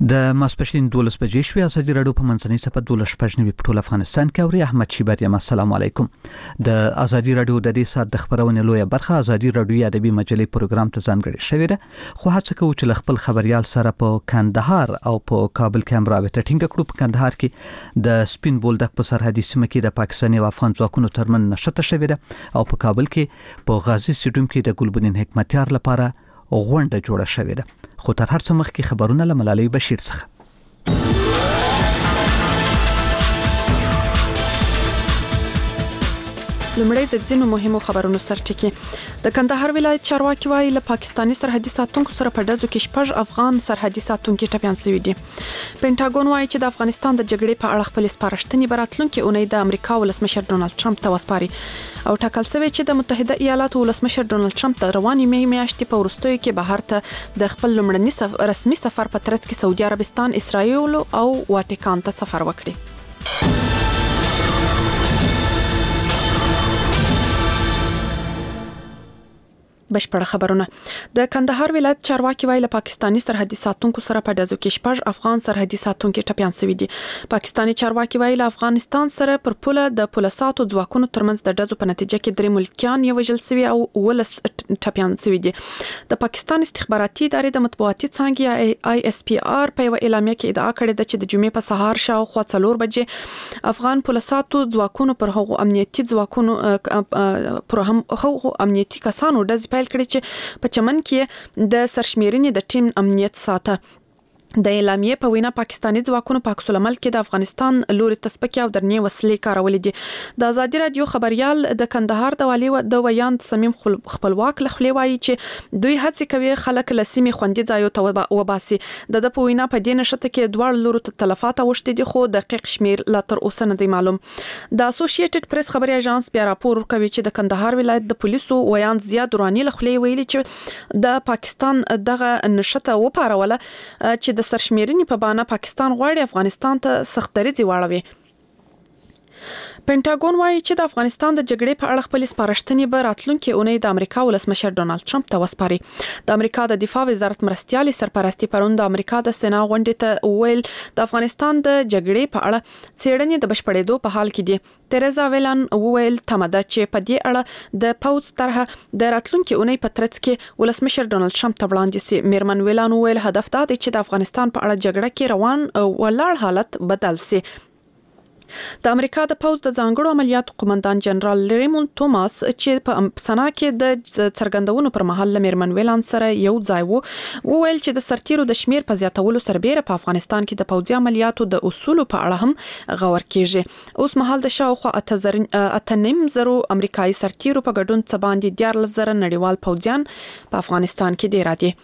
د ماسپښین 12 بجې شوې ازادي راډیو په منځنۍ صفحه 12 په ټول افغانستان کې اوري. احمد شیبر یم. السلام علیکم. د ازادي راډیو د دې سات د خبرونې لویه برخه ازادي راډیو ادبي مجلې پروګرام ته ځانګړې شوې ده، خو هڅه کوو چې خپل خبريال سره په کندهار او په کابل کې هم رابطه ټینګه کړو. په کندهار کې د سپین بولدک په سرحدي سیمه کې د پاکستاني او افغان ځواکونو ترمن نشته شوې ده او په کابل کې په غازی سټډیوم کې د ګلبدین حکمتیار لپاره غونډه جوړه شوې ده. خو تر هر څه مخکې خبرونه له ملالۍ بشیر څخه. لمړی د ځینو مهمو خبرونو سرټکی. د کندهار ولایت چارواکي وايي له پاکستاني سرحدي ساتونکو سره په ډزو کې 6 افغان سرحدي ساتونکو ټپيان شوي دي. پینټاګون وايي چې د افغانستان د جګړې په اړه خپل سپارښتنې براتلونکو اونۍ د امریکا ولسمشر ډونالد ټرمپ ته وسپاري او ټاکل شوی چې د متحده ایالاتو ولسمشر ډونالد ټرمپ د رواني میاشتې په وروستیو کې بهر ته د خپل لومړني رسمي سفر په ترڅ کې سعودي عربستان، اسرائیل او واتیکان ته سفر وکړي. بشپړ خبرونه. د کندهار ولایت چارواکي وايي له پاکستاني سرحدي ساتونکو سره په ډزو کې 6 افغان سرحدي ساتونکو ټپيان شوي دي. پاکستاني چارواکي وايي له افغانستان سره پر پوله د پولیساتو ځواکونو ترمنځ د ډزو په نتیجه کې 3 ملکیان وژل شوي او 19 ټپيان شوي دي. د پاکستان استخباراتي ادارې د مطبوعاتي څانګې ISPR په یو اعلامیه کې ادعا کړې ده چې د جمعې په سهار شاوخوا 4 بجې افغان پولیساتو ځواکونو پر هغو امنیتي ځواکونو پر هغو امنیتي کسانو ډز پیل کړی چې په چمن کې د سرشمیرنې د ټیم امنیت ساته. د اعلامیه په وینا پاکستاني ځواکونو په عکس العمل کې د افغانستان لوري تسپکي او درنې وسلې کارولې دي. د ازادي رادیو خبريال د کندهار د والي د ویاند صمیم خپلواک لخوا وایي چې دوی هڅه کوي خلک له سیمې خوندي ځایو ته وباسي. د په وینا په دې نشته کې دوه لورو ته تلفات اوشتي دي خو دقیق شمیر لا تر اوسه نه دی معلوم. د اسوسییټډ پریس خبري اژانس بیا راپور ورکوي چې د کندهار ولایت د پولیسو ویاند زیاد رانی لخوا ویلي چې د پاکستان دغه نشته وپاروله چې د سرشمیرنې په بانه پاکستان غواړي افغانستان ته سخت دریځ واړوي. پینټاګون وايي چې د افغانستان د جګړې په اړه خپل سپارښتنې به راتلونکي اونۍ د امریکا ولسمشر ډونالد ټرمپ ته وسپاري. د امریکا د دفاع وزارت مرستيالي سرپرستی پرون د امریکا د سنا غونډې ته ویل د افغانستان د جګړې په اړه څېړنې د بشپړېدو په حال کې دي. تریزا ویلان ویل تماده چې په دې اړه د پوز طرحه د راتلونکي اونۍ په ترڅ کې ولسمشر ډونالد ټرمپ ته وړاندې سي. میرمن ویلان ویل هدف دا دی چې د افغانستان په اړه جګړه کې روان ولاړ حالت بدل سي. د امریکا د پوز د ځانګړو عملیاتو قومندان جنرال ریموند توماس چې په سنا کې د څرګندونو پر مهال میرمن ویلان سره یو ځای وو ویل چې د سرتیرو د شمیر په زیاتولو سربېره په افغانستان کې د پوځي عملیاتو د اصولو په اړه هم غور کیږي. اوس مهال د شاوخوا 8,000 امریکایي سرتیرو په ګډون څه باندې 14,000 نړیوال پوځیان په افغانستان کې دي راځي.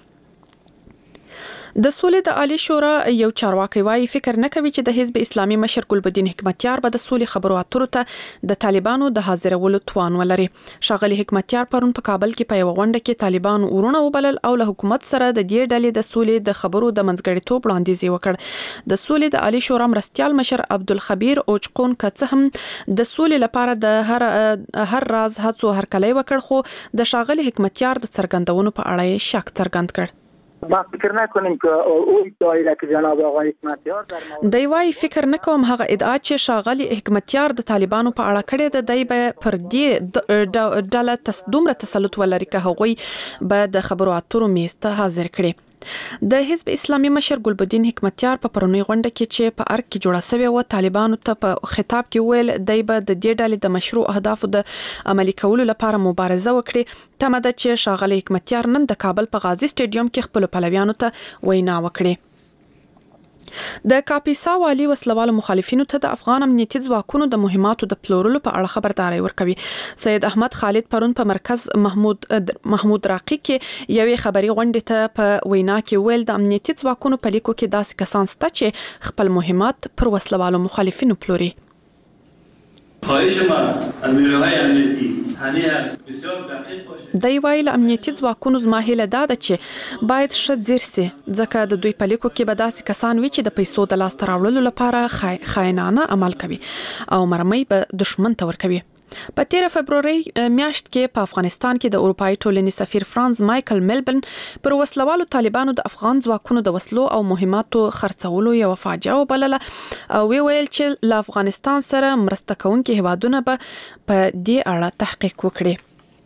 د سولې د عالی شورا یو چارواکي وايي فکر نه کوي چې د حزب اسلامي مشر ګلبدین حکمتیار به د سولې خبرو اترو ته د طالبانو د حاضرولو توان ولري. شاغلي حکمتیار پرون په کابل کې په یو غونډه کې طالبان ورونه وبلل او له حکومت سره د دې ډلې د سولې د خبرو د منځګړیتوب وړاندیز وکړ. د سولې د عالی شورا مرستيال مشر عبدالخبیر اوچقون کڅ هم د سولې لپاره د هر راز هڅو هرکلی وکړ خو د شاغلي حکمتیار د څرګندونو په اړه شک څرګند کړ. ما فکر نکنیم که او ادعایی که جناب آقای حکمتیار در دی وايي فکر نکوم هغه ادعا چې شاغلي حکمتیار د طالبانو په اړه کړې ده دی به پر دې ډله دومره تسلط ولري که هغوی به د خبرو اترو میز ته حاضر کړي. د حزب اسلامي مشر ګلبدین حکمتیار په پرونی غونډه کې چې په ارګ کې جوړه شوی و طالبانو ته په خطاب کې ویل دی به د دې ډلې د مشروع اهدافو د عملي کولو لپاره مبارزه وکړي. تمه ده چې شاغلي حکمتیار نن د کابل په غازی سټډیوم کې خپل پلویانو ته وینا وکړي. د کاپیسا والی وسلوالو مخالفینو ته د افغان امنیتي ځواکونو د مهماتو د پلورلو په اړه خبرداري ورکوي. سید احمد خالد پرون په مرکز محمود راقي کې یوې خبري غونډې ته په وینا کې ویل د امنیتي ځواکونو په لیکو کې داسې کسان شته چې خپل مهمات پر وسلوالو مخالفینو پلوري. خواهش من از نیروهای امنیتی همه بسیار دقیق باشه. د ویل امنیتي ځواکونو زما هیله دا ده چې باید ښه ځیر سي ځکه د دوی په لیکو کې به داسې کسان وي چې د پیسو د لاس ته راوړلو لپاره خاینانه عمل کوي او مرمۍ به دشمن ته ورکوي. په 13 فبرवरी میاشت کې په افغانستان کې د اروپאי ټولنې سفیر فرانز مایکل ملبن پر وسلوالو طالبانو د افغان ځواکونو د وسلو او مهماتو خرڅولو یو فاجعه وبلله او ویل چې له افغانستان سره مرسته کوونکي هیوادونه به په دې اړه تحقیق وکړي.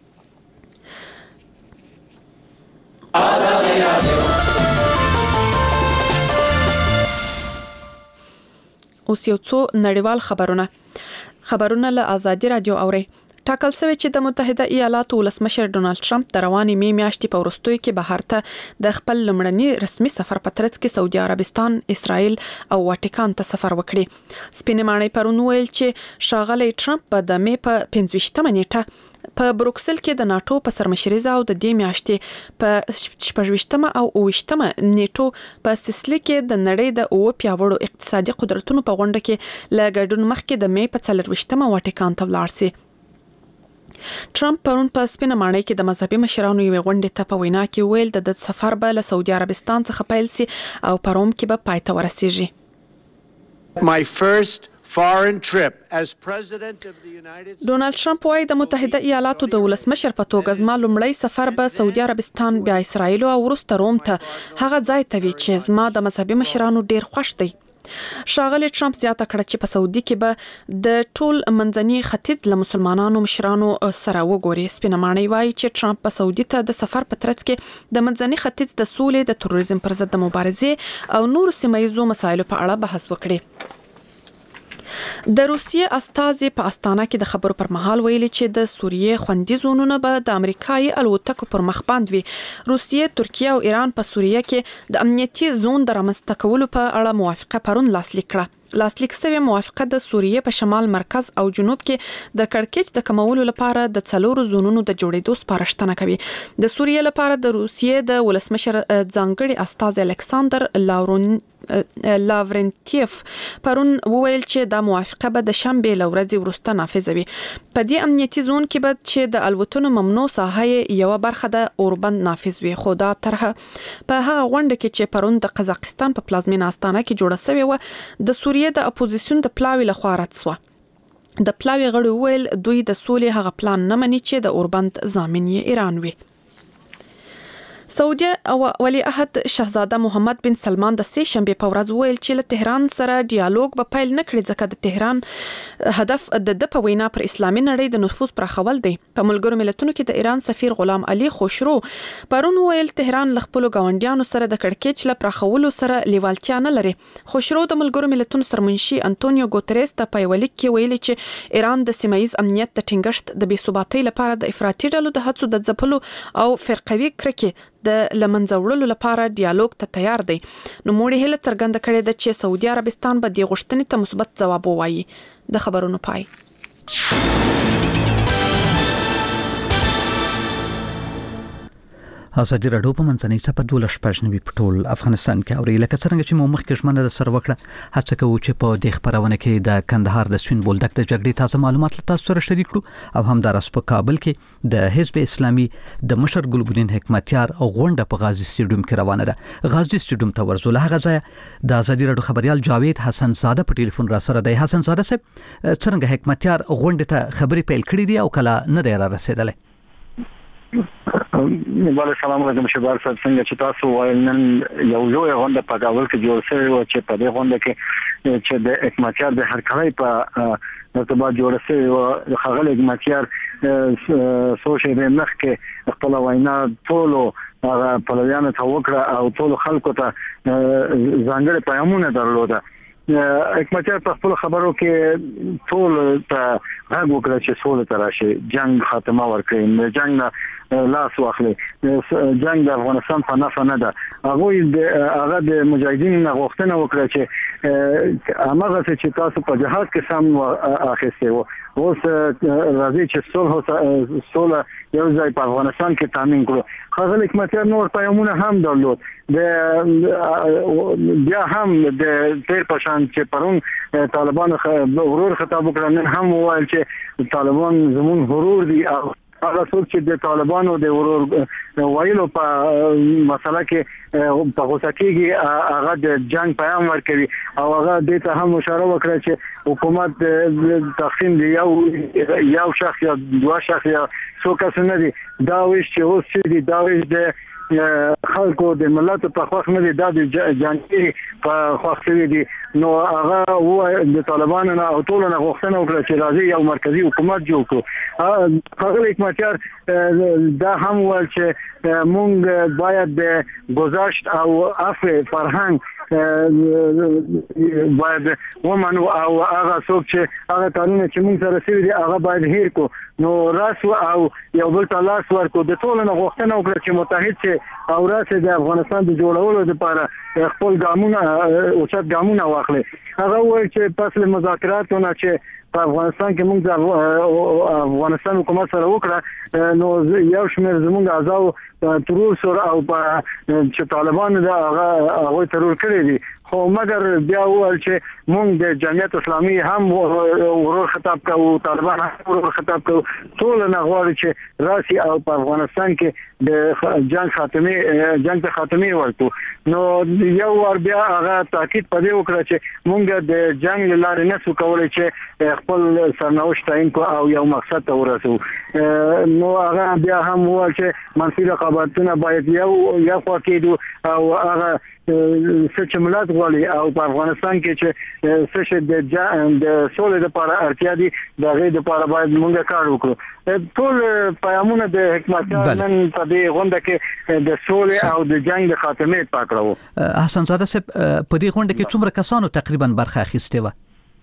اوس یو څو نړیوال خبرونه له آزادي رادیو اوري. ټاکل شوی چې د متحده ایالاتو ولسمشر ډونالد ټرمپ د رواني میاشتې په وروستیو کې بهر ته د خپل لومړني رسمي سفر په ترڅ کې سعودي عربستان، اسرائیل او واټیکان ته سفر وکړي. سپینې ماڼۍ پرون ویل چې ښاغلی ټرمپ په د مې په 15مه نیټه په بروکسل کې د ناتو په سرمشرۍ او د دې میاشتې په 26مه او 28مه نیټو په سیسلی کې د نړۍ د 9 پیاوړو اقتصادي قدرتونو په غونډه کې له ګډون مخکې د مې په 24مه واټیکان ته ولاړ شي. ټرمپ پرون په سپینه ماڼۍ کې د مذهبي مشرانو یوې غونډې ته په وینا کې ویل د سفر به له سعودي عربستان څخه پیل شي او په روم کې به پای ته ورسیږي. My first foreign trip as president of the United States. ډونالد ټرمپ وايي د متحده ایالاتو د ولسمشر په توګه زما لومړی سفر به سعودي عربستان، بیا اسرائیل او وروسته روم ته، هغه ځای ته وي چې زما د مذهبي مشرانو ډیر خوښ دی. ښاغلی ټرمپ زیاته کړه چې په سعودي کې به د ټول منځني ختیځ له مسلمانانو مشرانو سره وګوري. سپینه ماڼۍ وايي چې ټرمپ په سعودي ته د سفر په ترڅ کې د منځني ختیځ د سولې، د تروریزم پر ضد د مبارزې او نورو سیمه ییزو مسایلو په اړه بحث وکړي. د روسیې استازي په استانه کې د خبرو پر مهال ویلي چې د سوریې خوندي زونونه به د امریکایي الوتکو پر مخ باندې وي. روسیې، ترکیه او ایران په سوریه کې د امنیتي زون د رامنځته کولو په اړه موافقه پرون لاسلیک کړه. لاسلیک شوی موافقه د سوریې په شمال، مرکز او جنوب کې د کړکېچ د کمولو لپاره د 4 زونونو د جوړېدو سپارښتنه کوي. د سوریې لپاره د روسیې د ولسمشر ځانګړي استازي الکساندر لاورنټیف پرون وویل چې دا موافقه به د شنبه لورځي وروسته نافذ وي. په دې امنیتي زون کې به چې د الوتنو ممنوع ساحه یو برخه د اوربند نافذ وي. خو دا طرحه په هغه غونډه کې چې پرون د قزاقستان په پلازمینه استانه کې جوړه شوې و د سوریې د اپوزیسیون د پلاوی لخوا رد شوه. د پلاوی غړي ویل دوی د سولې هغه پلان نه مني چې د اوربند ضامن یې ایران وي. سعودي او ولی عهد شاهزاده محمد بن سلمان د سه شنبه په ورځ ویل چې له تهران سره ډیالوګ به پیل نکړي ځکه د تهران هدف د په وینا پر اسلامي نړۍ د نفوذ پراخول دی. په ملګرو ملتونو کې د ایران سفیر غلام علي خوشرو پرون ویل تهران له خپل غونډیانو سره د کړکېچ له پراخولو سره لیوالتیا نه لري. خوشرو د ملګرو ملتونو سرمنشي انټونیو ګوتریس ته په ولیک کې ویلي چې ایران د سیمایي امنیت د ټینګښت د بې ثباتۍ لپاره د افراطي ډلو د هڅو د ځپلو او فرقوي کرکې د لمنځه وړلو لپاره ډیالوګ ته تیار دی. نو موږ هله څرګنده کړې ده چې سعودي عربستان به د غوښتنې ته مثبت ځواب ووایي. د خبرونو پای. آزادي راډیو په منځنۍ صفحه 12 په ټول افغانستان کې اوري. لکه څنګه چې مو مخکې ژمنه در سره وکړه، هڅه کوو چې په دې خبرونه کې د کندهار د سوین بولدک د جګړې تازه معلومات له تاسو سره شریک کړو او همدارس په کابل کې د حزب اسلامي د مشر ګلبدین حکمتیار غونډه په غازی سټیډیوم کې روانه ده. غازی سټیډیوم ته ورزول هغه ځای د آزادي راډیو خبريال جاوید حسن زاده په ټلیفون را سره دی. حسن زاده صاحب، څنګه حکمتیار غونډه ته خبري پیل کړې دي او کله نه دی را رسیدلی؟ وعلیکم السلام علیکم شباب صاحب، څنګه چې تاسو وایل نن یو لوی غونډه په کابل کې جوړ شوې و چې په دې غونډه کې چې د حکمتیار د هرکړۍ په ارتباط جوړ شوی و. خغل حکمتیار سوشل مخ کې خپل وینا ټول پلویانو ته وکړه او ټول خلکو ته ځانګړي پیغامونه درلوده. حکمتیار په خپل خبرو کې ټول ته غږ وکړ چې سولې ته راشي، جنگ خاتمه ورکړي، جنگ لاس واخلي، جنگ د افغانستان په نفع نه ده. هغه د مجاهدینو نه غوښتنه وکړه چې هغه چې تاسو په جهاد کې سم اخیسته وو، اوس راځي چې صلح یو ځای په افغانستان کې تامین کړو. خغل حکمتیار نور پیغامونه هم درلود. بیا هم د تیر پشان چې پرون طالبان ورور خطاب وکړ، نن هم وویل چې طالبان زمون غرور دي او هغه څوک چې د طالبانو د ورور وایلو په مسله کې په غوسه کېږي هغه د جنگ پیغام ورکوي او هغه دې ته هم اشاره وکړه چې حکومت تقسیم دی یو شخص یا دوه شخص یا څو کس نه دي دا ویش چې اوس چې دي دا ویش د خلکو د ملت په خوښ نه دي دا د جنګي په خوښ شوي دي نو هغه د طالبانو نه او ټولو نه غوښتنه وکړه چې راځي یو مرکزی حکومت جوړ کړو. ښاغلی حکمتیار دا هم وویل چې موږ باید د گذشت او عفو فرهنګ باید ومنو او هغه څوک چې هغه کارونه چې موږ سره شوي دي هغه باید هیر کو نو راسو او یو بل ته لاس ورکو د ټولو نه غوښتنه وکړه چې متحد شي او راسي د افغانستان د جوړولو لپاره خپل ګامونه اوچت ګامونه واخلي. هغه وایي چې پس له مذاکراتونو چې په افغانستان کې موږ افغانستان حکومت سره وکړه نو یو شمېر زموږ اعضاء ترور سره او چې طالبانو دا هغه ترور کړی دي خو مګر بیا وویل چې موږ د جمعیت اسلامي هم ورور خطاب کوو طالبان هم ورور خطاب کوو ټول نه غواړي چې راسي او په افغانستان کې د جنگ ته خاتمه ورکړو نو یو ور بیا هغه تاکید پدې وکړه چې موږ د جنگ لاره نه سو کولای چې خپل سرنوشت تعیین کو او یو مقصد ته ورسو نو هغه بیا هم وویل چې منفي رقابتونه باید یو خوا کېدو او هغه څه ملت غواړي او په افغانستان کې چې څه د سولې لپاره اړتیا دي د هغې لپاره باید موږ کار وکړو. ټول پیغامونه د حکمتیار نن په دې غونډه کې د سولې او د جنگ د خاتمې پاکړو. حسن زاده صاحب په دې غونډه کې څومره کسانو تقریبا برخه اخیستې وه؟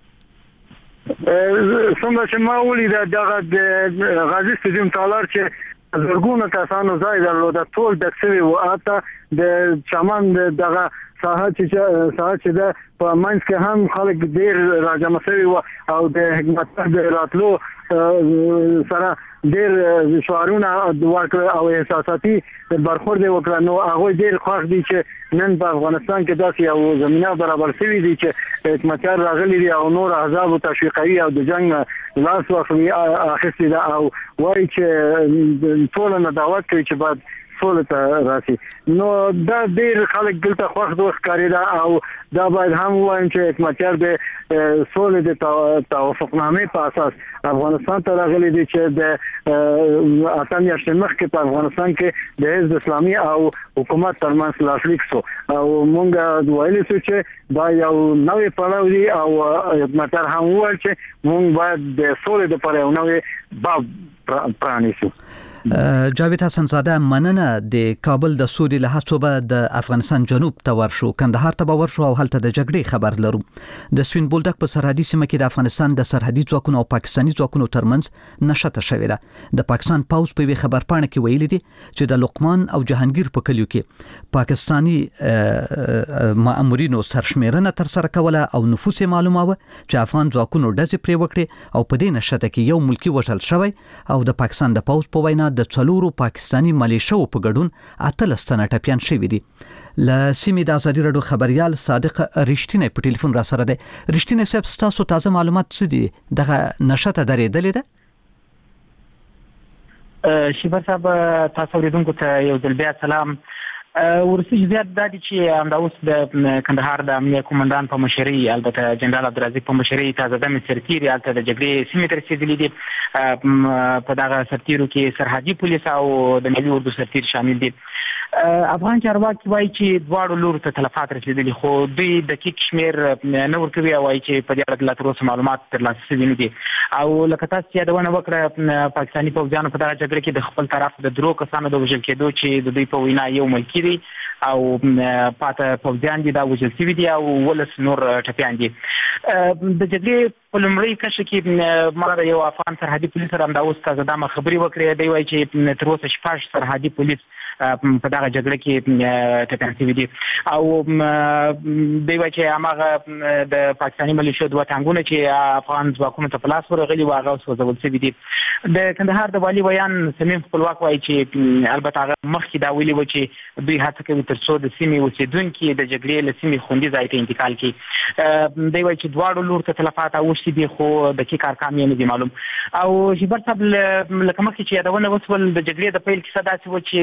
څومره چې ما ولیده دغه د غازي سټیډیم تالار چې زرګونه کسانو ځای درلوده ټول ډک شوي وو اته د چمن دغه ساحه چې د په منځ کې هم خلک ډیر راجمع شوي وو او د حکومت د راتلو سره ډیر شعارونه ورکړه او احساساتي برخورد وکړه نو هغه ډیر خوښ دي چې نن په افغانستان کې داسې یو زمينه برابر شوې دي چې حکومتیار راغلي دي او نور احزاب تشویقي او د جنگ لاس واخلي اخیستي دا او وایي چې ټول نه دعوت کوي چې بعد سولې ته راسي نو دا ډیر خلک دلته خوښ دوه ښکارېده او دا باید هم ووایم چې حکمتیار د سولې د توافقنامې په اساس افغانستان ته راغلي دي چې د اته میاشتې مخکې په افغانستان کې د حزب اسلامي او حکومت ترمنځ لاسلیک شو او موږ ویلي شو چې دا یو نوې پړاو دی او حکمتیار هم وویل چې موږ باید د سولې لپاره یو نوې باب پرانیسو. جاوید حسن زاده مننه د کابل د سولې له هڅو به د افغانستان جنوب ته ورشو کندهار ته به ورشو او هلته د جګړې خبر لرو. د سوین بولدک په سرحدي سیمه کې د افغانستان د سرحدي ځواکونو او پاکستاني ځواکونو ترمنځ نښته شوې ده. د پاکستان پوز په وی خبر پاڼه کې ویلي دي چې د لقمان او جهانگیر په کلیو کې پاکستاني مامورینو سرشمیرنه تر سره کوله او نفوس معلوماوه چې افغان ځواکونو ډزې پرې وکړي او په دې نښته کې یو ملکی وژل شوی او د پاکستان د پوز په وینا د څلورو پاکستاني ملیشو په ګډون 18 تنه ټپيان شوي دي. ل سیمې د ازادي رادیو خبريال صادق رښتینی په ټلیفون را سره دی. رښتینی صاحب تاسو تازه معلومات څه دي دغه نشته درېدلې ده؟ شیبر صاحب تاسو لیدونکو ته یو ځل بیا سلام. ورسي زیات د دې چې امداوس د کندهار د امنیه کومندان په مشرۍ البته جنرال عبدالعزیز په مشرۍ تازه د سرتیري البته د جګړې سیمې تر رسیدلې دي په دغه سرتیرو کې سرحدي پولیس او د ملي اردو سرتیر شامل دي. افغان چارواکي وایي چې دواړو لورو ته تلفات رسیدلي خو دوی دقیق شمیر نه ورکوي او وایي چې په دې اړه لا تر اوسه معلومات ترلاسه شوي نه دي او لکه تاسو یادونه وکړه پاکستاني پوځیانو په دغه جګړه کې د خپل طرف د درو کسانو د وژل کېدو چې د دوی په وینا یو ملکی دي او پاته پوځیان دي دا وژل شوي دي او ولس نور ټپیان دي. د جګړې په لومړۍ کرښه کې ما یو افغان سرحدي پولیس سره همداوس تازه دمه خبرې وکړې دی وایي چې تر اوسه 6 سرحدي پولیس په دغه جګړه کې ټپیان شوي دي او دی وایي چې هغه د پاکستاني ملیشو دوه ټانګونه چې افغان ځواکونو ته په لاس ورغلي وو هغه سوځول شوي دي. د کندهار د والي بیان سمیم خپلواک وایي چې البته هغه مخکې دا ویلي وو چې دوی هڅه کوي تر څو د سیمې اوسېدونکي د جګړې له سیمې خوندي ځای ته انتقال کړي. دی وایي چې دواړو لور ته تلفات اوښتي دي خو دقیق ارقام یې نه دي معلوم. او شیبر صاحب لکه مخکې چې یادونه وشول د جګړې د پیل کیسه داسې وه چې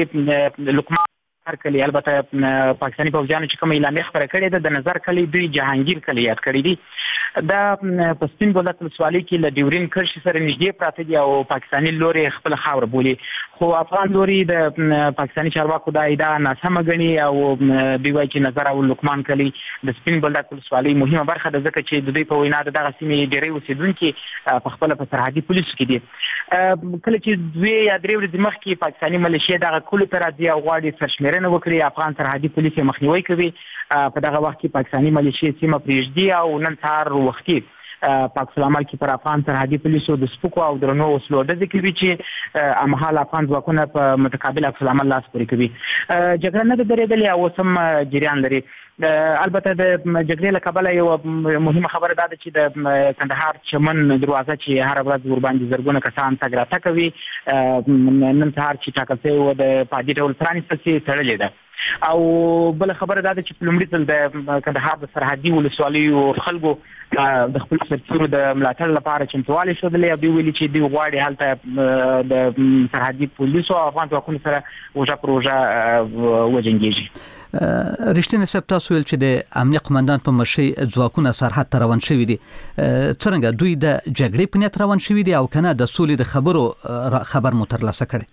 د لقمان کلی البته پاکستاني فوجانو چې کوم اعلامیه خبره کړې ده د نظر کلی دوی جهانگیر کلی یاد کړی دي دا په سپین بولدک ولسوالۍ کې له ډیورین کرښې سره نږدې پراته دي او پاکستاني لوري خپل خاور بولي خو افغان لوري د پاکستاني چارواکو دا ادعا ناسمه ګڼي او دوی وایي چې نظر او لقمان کلی د سپین بولدک ولسوالۍ مهمه برخه ده ځکه چې د دوی په وینا دغه سیمې ډېری اوسیدونکي په خپل په سرحدي پولیسو کې دي کله چې دوی یا درې ورځې مخکې پاکستاني ملیشیا دغه کلو ته راځي او غواړي سرشمېرنه وکړي افغان سرحدي پولیس مخنیوي کوي په دغه وخت کې پاکستاني ملیشیا سیمه پرېږدي او نن سهار وختي پاک سلام کې پر افغان سرحدي پولیسو د سپکو او درنو وسلو ډزې کوي چې امهال افغان ځواکونه په متقابل عکس العمل لاس پورې کوي جګړه نه درېدلې او سم جریان لري البته د جګړې له کبله یو مهمه خبره ده چې د کندهار چمن دروازه چې هر ورځ ور باندې زرګونه کسان تګ راتګ کوي نن سهار چې ټاکل شوی و د پادي ډول پرانیستل شوې تړلې ده او بل خبره ده چې په لومړي ځل د کندهار د سرحدي ولسوالیو خلکو د خپل سرتیرو د ملاتړ لپاره چمتووالی ښودلی او دوی ویلي چې دوی غواړي هلته د سرحدي پولیسو او افغان ځواکونو سره اوږه پر اوږه وجنګېږي. رښتینی صاحب تاسو ویل چې د امنیه قمندان په مشرۍ ځواکونه سرحد ته روان شوي دي څرنګه دوی د جګړې په نیت روان شوي دي او کنه د سولې د خبر مو ترلاسه کړي؟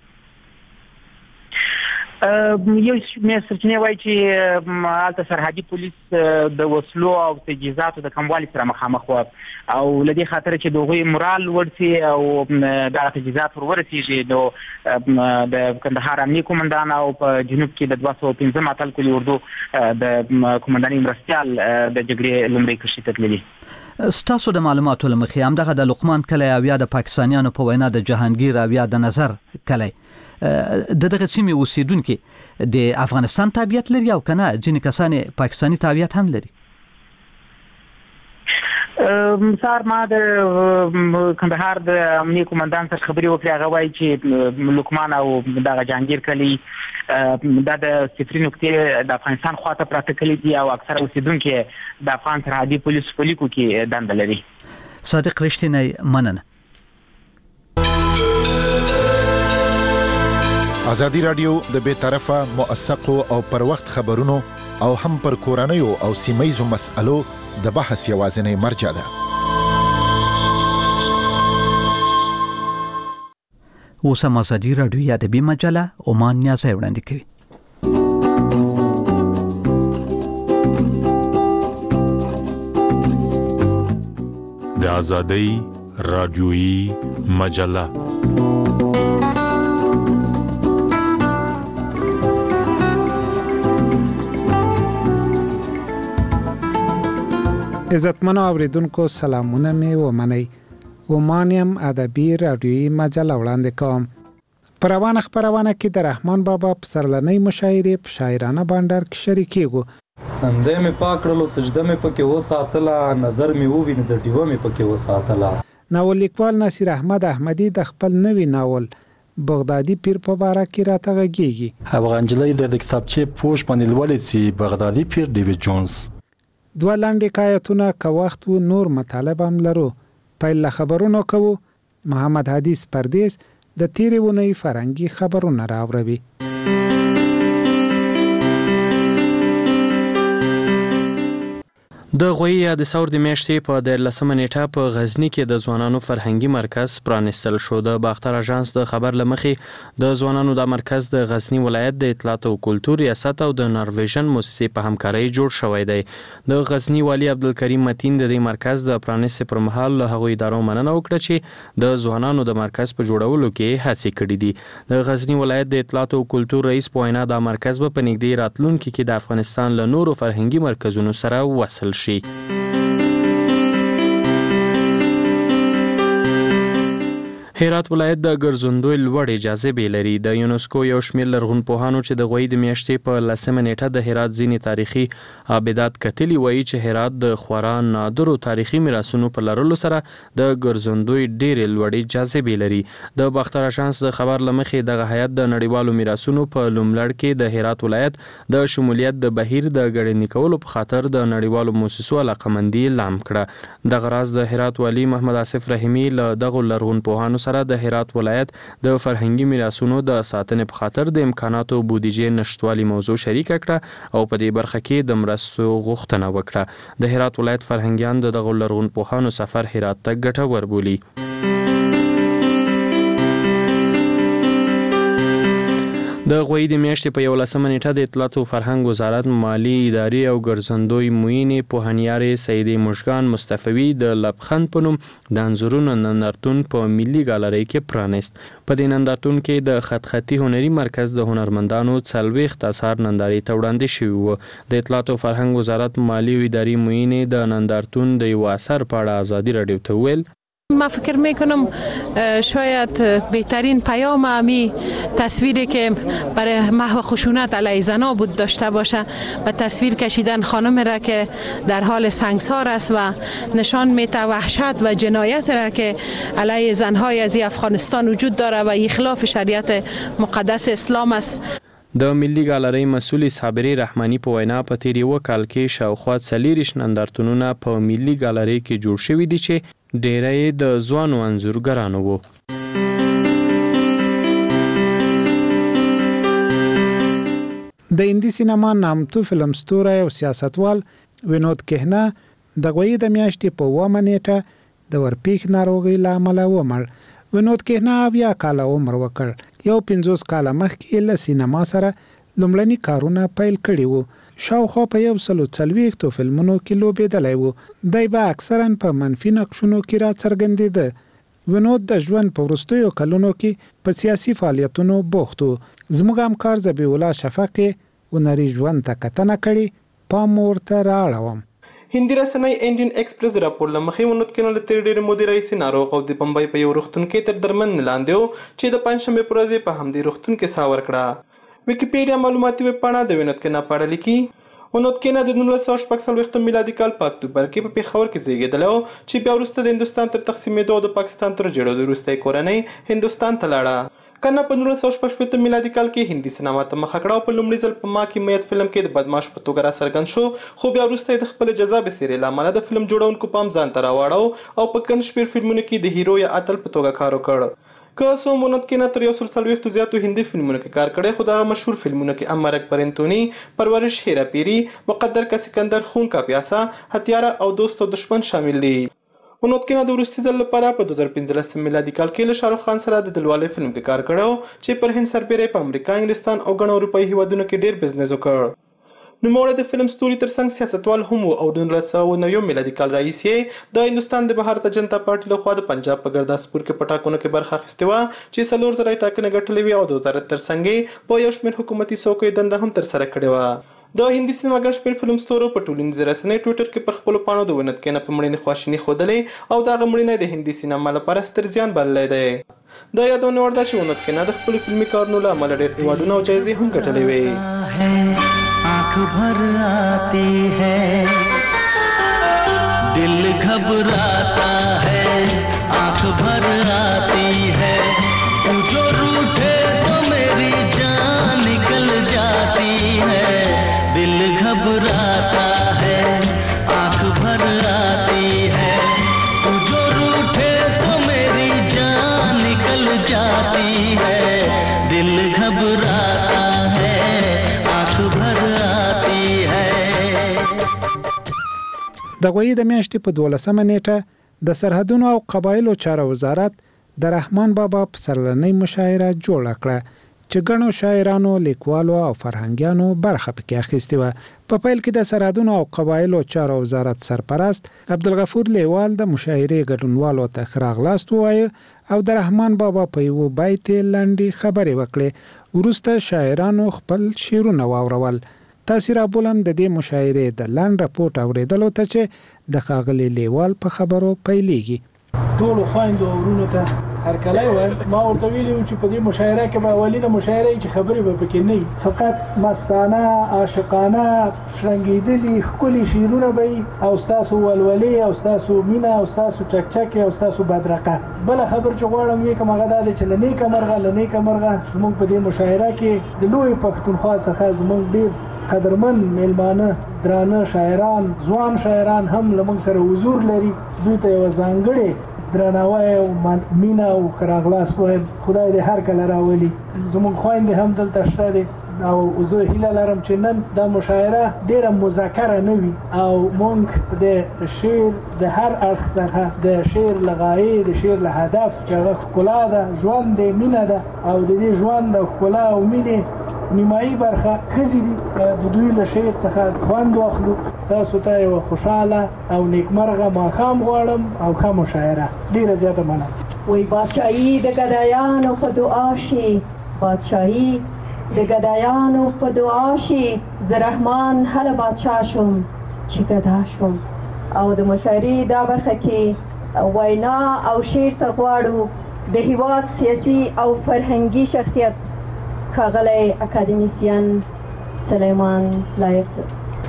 یو سرچینه وایي چې هلته سرحدي پولیس د وسلو او تجهیزاتو د کموالي سره مخامخ وو او له دې خاطر چې د هغوی مورال لوړ شي او دغه تجهیزات ورورسېږي نو د کندهار امنیه قومندان او په جنوب کې د 215 اتل کلي اردو د قومنداني مرستیال د جګړې لومړۍ کرښې ته تللي. ستاسو د معلوماتو له مخې همدغه د لقمان کلی او یا د پاکستانیانو په وینا د جهانگیر او یا د نظر کلی دغه سیمې اوسیدونکي د افغانستان تابعیت لري او کنه ځینې کسان پاکستاني تابعیت هم لري؟ سار ما د کندهار د امنیه قومندان سره خبرې وکړې هغه وایي چې لقمان او دغه جهانگیر کلی دا د صفري نقطې د افغانستان خواته پراته کلی دي او اکثره اوسیدونکي د افغان سرحدي پولیسو په لیکو کې دنده لري. صادق رښتینی مننه. ازادي رادیو د بې طرفه موثقو او پر وخت خبرونو او هم پر کورنیو او سیمایزو مسألو د بحث یوازینی مرجع ده. اوس هم ازادي رادیو ادبي مجله عمان نیازه وړاندې کوي. د ازادي رادیویی مجله عزتمنو اوریدونکو سلامونه می ومنئ. عمانیم ادبي رادیویی مجله وړاندې کوم. پر روانه خبرونه کې د رحمان بابا په سرلنۍ مشاعرې په شاعرانه بانډار کې شریکېږو. همدې مې پاکړلو سجده مې پکې وساتله نظر مې ووینځ ډیوه مې پکې وساتله. ناول لیکوال نصیر احمد احمدی د خپل نوی ناول بغدادي پیر په باره کې راته غږیږي. افغان جلۍ د کتابچې پوښ باندې لولې چې بغدادي پیر ډیوید جونز. دوه لاندې حکایتونه که وخت و نور مطالب هم لرو. پیل خبرونو کوو. محمد حدیث پردیس د تیرې ونې فرنګي خبرونه راوړي. د غوی یا د ثور د میاشتې په 14 نیټه په غزنی کې د ځوانانو فرهنګي مرکز پرانیستل شو. د باختر اژانس د خبر لمخې د ځوانانو د مرکز د غزنی ولایت د اطلاعات او کلتور ریاست او د نرویژن مؤسسې په همکارۍ جوړ شوی دی. د غزنی والی عبدالکریم متین د دې مرکز د پرانیستې پر مهال له هغوی ادارو مننه وکړه چې د ځوانانو د مرکز په جوړولو کې هڅې کړې دي. د غزنی ولایت د اطلاعات او کلتور رئیس په وینا د مرکز په نږدې راتلونکي کې د افغانستان له نورو فرهنګي مرکزونو سره وصل شي. هرات ولایت د ګرځندوی لوړې جاذبې لري. د یونسکو یو شمېر لرغونپوهانو چې د غوی د میاشتې په 10 نیټه د هرات ځینې تاریخي آبدات کتلي وایي چې هرات د خورا نادرو تاریخي میراثونو په لرلو سره د ګرځندوی ډېرې لوړې جاذبې لري. د باختر اژانس د خبر لمخې دغه هیئت د نړیوالو میراثونو په لومړ کې د هرات ولایت د شمولیت د بهیر د ګړندي کولو په خاطر د نړیوالو موسسو علاقمندي اعلان کړه. دغه راز د هرات والی محمد آصف رحیمی له دغه لرغونپوهانو سره د هرات ولایت د فرهنګي میراثونو د ساتنې په خاطر د امکاناتو بودیجې نشټوالي موضوع شریک کړه او په دې برخه کې د مرستو غوښتنه وکړه. د هرات ولایت فرهنګیان دغه لرغونپوهانو سفر هرات ته ګټور بولي. د غوی د میاشتې په 11 نیټه د اطلاعات او فرهنګ وزارت مالی ادارې او ګرځندوی موینې پوهنیارې سیدې مشکان مصطفی د لبخند په نوم د انځورونو نندارتون په ملي ګالري کې پرانیست. په دې نندارتون کې د خطي هنري مرکز د هنرمندانو 40 اثار نندارې ته وړاندې شوي وو. د اطلاعات او فرهنګ وزارت مالی ادارې موینې د نندارتون د یو اثر په اړه آزادی رادیو ته ویل: ما فکر میکنم شاید بهترین پیام امی تصویری که برای محو خشونت علیه زنها بود داشته باشه و تصویر کشیدن خانم را که در حال سنگسار است و نشان میده وحشت و جنایت را که علیه زنهای از افغانستان وجود داره و خلاف شریعت مقدس اسلام است. د ملي ګالرۍ مسؤل صابری رحماني په وینا په تیر یو کال کې شاوخوا 40 نندارتونونه په ملي ګالرۍ کې جوړ شوي دي چې ډېری د ځوانو انځورګرانو وو. د هندي سینما نامتو فلم ستوری او سیاستوال وینود کهنا د غوی د میاشتې په 9 نیټه د ورپیښ ناروغي له امله ومړ. وینود کهنا 20 کاله عمر وکړ. یو 50 کاله مخکې له سینما سره لومړني کارونه پیل کړي وو. شاوخوا په 140 فلمونو کې لوبېدلی وو. دی به اکثرا په منفي نقشونو کې را څرګندېده. وینود د ژوند په وروستیو کلونو کې په سیاسي فعالیتونو بوخت و. زموږ همکار ذبیح الله شفق هنري ژوند ته کتنه کړې. پام ورته رااړوم. هندي رسنۍ انډین ایکسپریس رپورټ لمخې ونوت کې له تیر ډېر مودې راهیسې ناروغ او د بمبئی په یو روغتون کې تر درملنې لاندې و چې د پنجشنبې په ورځ په همدې روغتون کې ساه ورکړه. ویکیپیډیا معلوماتي ویبپاڼه د وینود کهنا په اړه لیکي: وینود کهنا د 1946 میلادي کال په اکتوبر کې په پېښور کې زیږېدلی و چې بیا وروسته د هندوستان تر تقسیمېدو او د پاکستان تر جوړېدو وروسته کورنۍ هندوستان ته لاړه. کهنا په 1966 میلادي کال کې هندي سینما ته مخه کړه او په لومړي ځل په ما کې میت فلم کې د بدمعاش په توګه راڅرګند شو، خو بیا وروسته د خپل جذابې څېرې له امله د فلم جوړونکو پام ځان ته راواړو او په ګڼ شمېر فلمونو کې د هیرو یا اتل په توګه کار وکړ. که څه هم وینود کهنا تر 140 زیاتو هندي فلمونو کې کار کړی، خو دغه مشهور فلمونو کې امرک پرنتونی، پرورش هیرا پیری، مقدر کا سکندر، خون کا پیاسا، هتیارا او دوست او دشمن شامل دي. وینود کهنا د وروستي ځل لپاره په 2015 میلادي کال کې له شاهرخ خان سره د دلواله فلم کې کار کړی چې پر هند سربېره په امریکا، انګلستان او ګڼو اروپایي هیوادونو کې ډېر بزنس وکړ. نوموړی د فلم ستوري ترڅنګ سیاستوال هم و او د 1990 میلادي کال راهیسې د هندوستان د بھارتیه جنتا پارټي لخوا د پنجاب په ګرداسپور کې په ټاکنو کې برخه اخیستې وه چې 4 ځله ټاکنې ګټلې وې او د وزارت ترڅنګ په یو شمېر حکومتي څوکیو دنده هم ترسره کړې وه. د هندي سینما ګڼ شمېر فلم ستورو په ټولنیزو رسنیو ټویټر کې پر خپلو پاڼو د وینود کهنا په مړینې خواشیني ښودلې او د هغه مړینه د هندي سینما لپاره ستر زیان بللی دی. د یادونه وړ ده چې وینود کهنا د خپلو فلمي کارونو له امله ډېر ایوارډونه او جایزې هم ګټلې وې. आँख भर आती है, दिल घबराता है, आँख भर आती है, तू जो रूठे तो मेरी जान निकल जाती है, दिल घबराता है, आँख भर आती है, तू जो रूठे तो मेरी जान निकल जाती है, दिल घबराता है, आँख भर आती है. د غوی د میاشتې په 12 نیټه د سرحدونو او قبایلو چارو وزارت د رحمان بابا په سرلنۍ مشاعره جوړه کړه چې ګڼو شاعرانو، لیکوالو او فرهنګیانو برخه پکې اخیستې وه. په پیل کې د سرحدونو او قبایلو چارو وزارت سرپرست عبدالغفور لیوال د مشاعرې ګډونوالو ته ښه راغلاست ووایه او د رحمان بابا په یو بیت لنډې خبرې وکړې. وروسته شاعرانو خپل شعرونه واورول. تاسو را بولم د دې مشاعرې د لنډ راپورټ اوریدلو ته چې د ښاغلي لیوال په خبرو پیلېږي. ټولو خویندو او ورونو ته هرکلی وایم. ما ورته ویلي وو چې په دې مشاعره کې به اولینه مشاعره چې خبرې به پکې نه وي، فقط مستانه، عاشقانه، شرنګېدلي ښکلي شعرونه به وي او ستاسو ولولې او ستاسو مینه او ستاسو چکچکې او ستاسو بدرقه. بله خبر چې غواړم وی کوم هغه دا دی چې له نیکه مرغه زموږ په دې مشاعره کې د لوی پښتونخوا څخه زموږ ډېر قدرمن میلمانه، درانه شاعران، ځوان شاعران هم له موږ سره حضور لري. دوی ته یوه ځانګړې درناوی او مینه او خراغلاس وایم خدای دې هر کله راولي. زموږ خویندې هم دلته شته دي او زه هیله لرم چې نن دا مشاعره ډیره مذاکره نه وي او مونږ د شعر د هر اړخ څخه د شعر له غایې د شعر له هدف چې هغه ښکلا ده، ژوند دی، مینه ده او د دې ژوند د ښکلا او مینې نیمایي برخه ښځې دي. د دوی له شعر څخه خوند واخلو. تاسو ته یوه خوشحاله او نیکمرغه ماښام غواړم او ښه مشاعره. ډیره زیاته مننه. وی بادشاهي د ګدایانو په دعا شي، بادشاهي د ګدایانو په دعا شي، زه رحمان هله بادشاه شم چې ګدا شم. او د مشاعرې دا برخه کې وینا او شعر ته غواړو د هیواد سیاسي او فرهنګي شخصیت ښاغلی اکاډمیسین سلیمان لایق صاحب.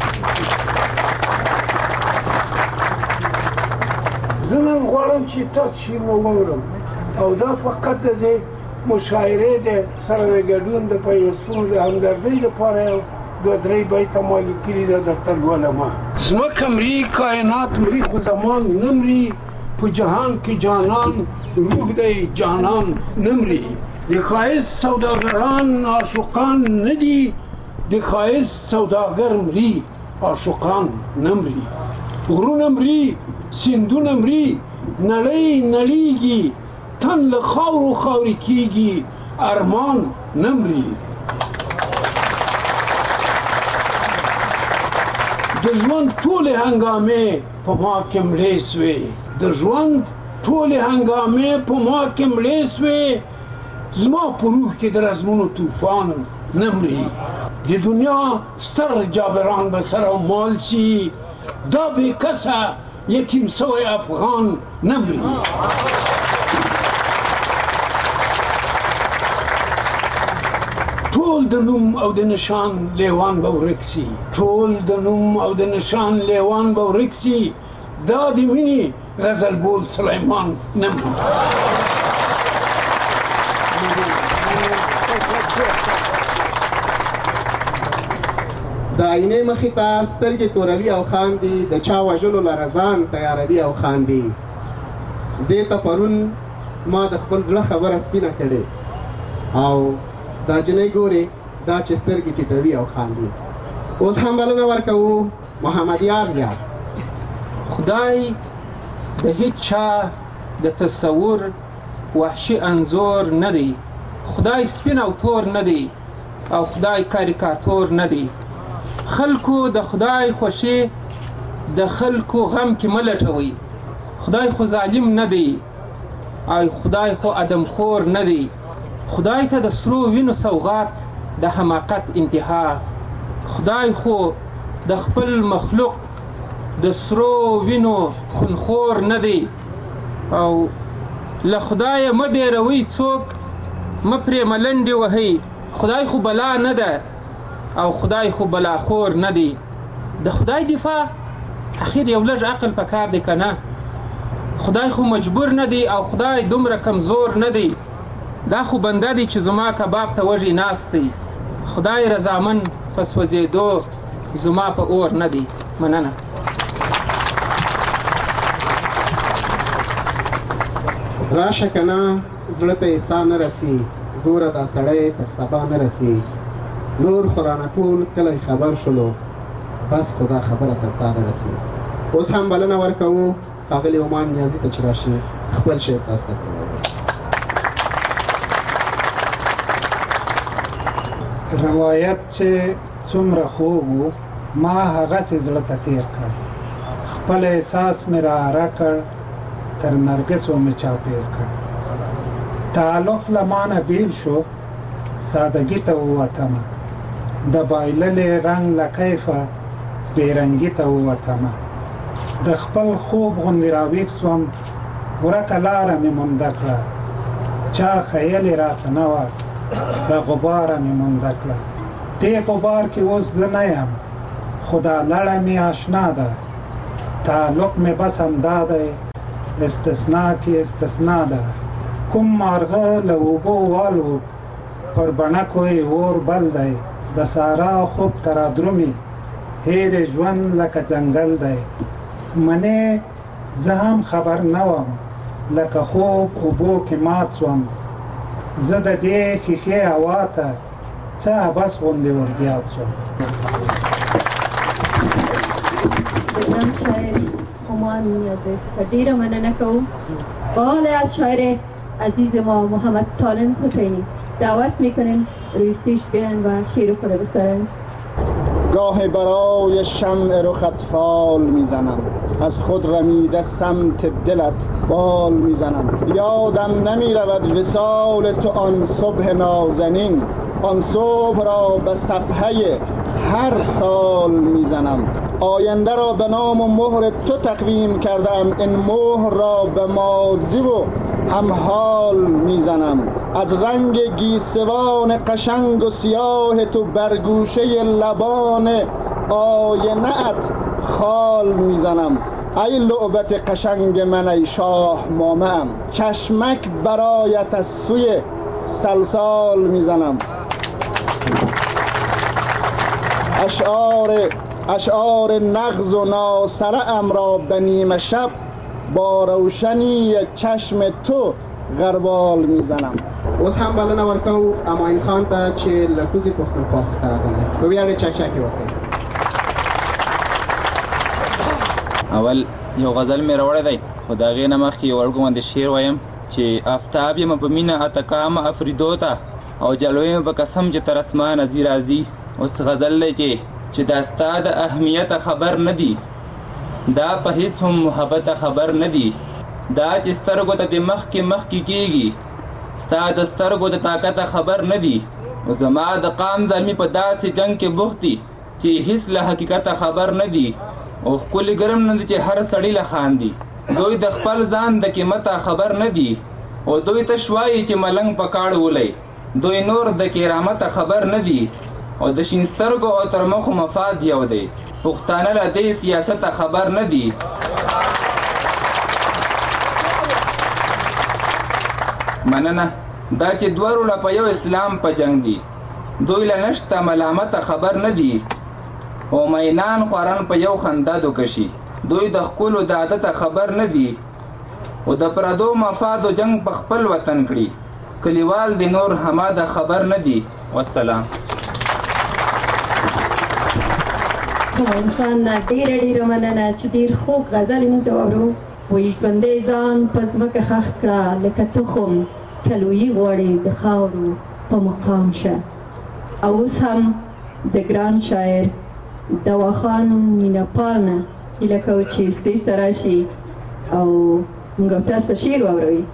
زه نن غواړم چې تاسو شعر واورم او دا فقط د مشاعرې د سره د ګډون د پیوستون د همدردۍ لپاره یو دوه درې بیته ما لیکلي ده درته لولم. ځمکه مري، کائنات مري، خو زمان نه مري، په جهان کې جانان روح دی، جانان نه مري. د ښایست سوداګران عاشقان نه دي، د ښایست سوداګر مري، عاشقان نه مري. غرونه مري، سیندونه مري، نړۍ نړیږي، تن له خاورو خاورې کېږي، ارمان نه مري. د ژوند ټولې هنګامې په ما کې مړې سوې، د ژوند ټولې هنګامې په ما کې مړې سوې، زما په روح کې د رزمونو طوفان نه مري. د دنیا ستر جابران به سر او مال شي، دا بې کسه یتیم سوی افغان نه مري. ټول د نوم او د نشان لیوان به ورک سي، ټول د نوم او د نشان لیوان به ورک سي، دا د مینې غزل بول سلیمان نه مري. د آینې مخې ته سترګې توروي او خاندي، د چا وژلو لره ځان تیاروي او خاندي. دې ته پرون ما د خپل زړه خبره سپینه کړې او دا جنۍ ګورې دا چې سترګې ټیټوي او خاندي. اوس هم بلنه ورکوو محمد یار. خدای د هیڅ چا د تصور وحشي انځور نه دی، خدای سپین او تور نه دی او خدای کاریکاتور نه دی. خلکو د خدای خوښي د خلکو غم کې مه لټوئ. خدای خو ظالم نه دی او خدای خو ادمخور نه دی. خدای ته د سرو وینو سوغات د حماقت انتها. خدای خو د خپل مخلوق د سرو وینو خونخور نه دی او له خدایه مه بیروئ څوک، مه پرې ملنډې وهئ. خدای خو بلا نه ده او خدای خو بلاخور نه دی. د خدای دفاع اخیر یو لږ عقل پکار دی که نه؟ خدای خو مجبور نه دی او خدای دومره کمزور نه دی. دا خو بنده دی چې زما کباب ته وږی ناست دی. خدای رضامن په سوځېدو زما په اور نه دی. مننه. راشه که نه زړه ته حصه نه رسي، ګوره دا سړی تر سبا نه رسي. نور خو رانه ټول کلی خبر شلو، بس خو دا خبره تر تا نه رسي. اوس هم بلنه ورکوو ښاغلي عمان نیازي ته چې راشي خپل شعر تاسو ته روایت چې څومره خوږ و ما هغسې زړه ته تېر کړ، خپل احساس مې رااره کړ، تر نرګسو مې چاپېر کړ. تعلق له مانه بیل شو، سادګي ته ووتمه، د بایللې رنګ له کیفه بېرنګي ته ووتمه. د خپل خوب غوندې راویښ سوم، ورکه لاره مې مونده کړه، چا خیلې راته نه وه، د غباره مې مونده کړه. دې غبار کې اوس زه نه یم، خو دا لړه مې اشنا ده. تعلق مې بس همدا دی، استثنا کې استثنا ده. کوم مارغه له اوبو والوت، پر بڼکو یې اور بل دی. د سارا خوب ترادرومي، هیر ژوند لکه ځنګل دی. منې زه هم خبر نه وم، لکه خوب اوبو کې مات شوم زه د دې ښیښې هوا ته څه عبث غوندې ورزیات شوم. جناب شاعر همان نیازه ډیره مننه کوم. بله از شاعر عزیز ما محمد سالم حسینی دعوت میکنیم روی استیج بیان و شعر خود بسرن. گاه برای شمع رخت فال میزنم، از خود رمیده سمت دلت بال میزنم. یادم نمی رود وصال تو آن صبح نازنین، آن صبح را به صفحه هر سال میزنم. آینده را به نام و مهر تو تقویم کردم، این مهر را به ماضی و همحال میزنم. از رنگ گیسوان قشنگ و سیاه تو برگوشه لبان آینه‌ات خال میزنم. ای لعبت قشنگ من ای شاه مامه‌ام، چشمک برایت از سوی سلسال میزنم. اشعار نغز و ناصره ام را به نیمه شب با روشنی چشم تو غربال میزنم. اوس هم بلنه ورکو اماین خان ته چې له کوزې پښتونخوا څخه راغلی په ویاړې چکچکې وکړئ. اول یو غزل مې راوړی دی خو د هغې نه مخکې یو وړوکی غوندې شعر وایم چې آفتاب یم په مینه اتکامه افریدو ته او جلوه یم په قسم چې تر اسمانه ځي راځي. اوس غزل دی چې دا ستا د اهمیته خبر نه دی، دا په هیڅ هم محبته خبر نه دی، دا چې سترګو ته د مخکې کېږي ستا د سترګو د طاقته خبر نه دی. او زما د قام زلمي په داسې جنگ کې بوخت دي چې هیڅ له حقیقته خبر نه دی. او ښکلي ګرم نه دی چې هر سړی له خاندي. دوی د خپل ځان د قیمته خبر نه دی او دوی تش وایي چې ملنګ په کاڼو ولی. دوی نور د کرامته خبر نه دی او د شین سترګو او تر مخو مفاد یو دی. پښتانه له دې سیاسته خبر نه دی. مننه دا چې دوه وروڼه په یو اسلام په جنگ دي، دوی له نشته ملامته خبر نه دي او مینان خواران په یو خندا دوکشي. دوی د ښکلو د عادته خبر نه دي او د پردو مفاد و جنگ په خپل وطن کړي. کلیوال د نور هماده خبر نه دي. والسلام. انسان ډیره مننه چې ډیر خوږ غزل موږ ته واورو. وایي ژوندی ځان په ځمکه ښخ کړه لکه تخم کلویي غواړي د خاورو په مقام شه. او اوس هم د ګران شاعر دواخان مینه پال نه هیله کوو چې سټیج ته راشي او موږ تاسو ته شعر واوروي.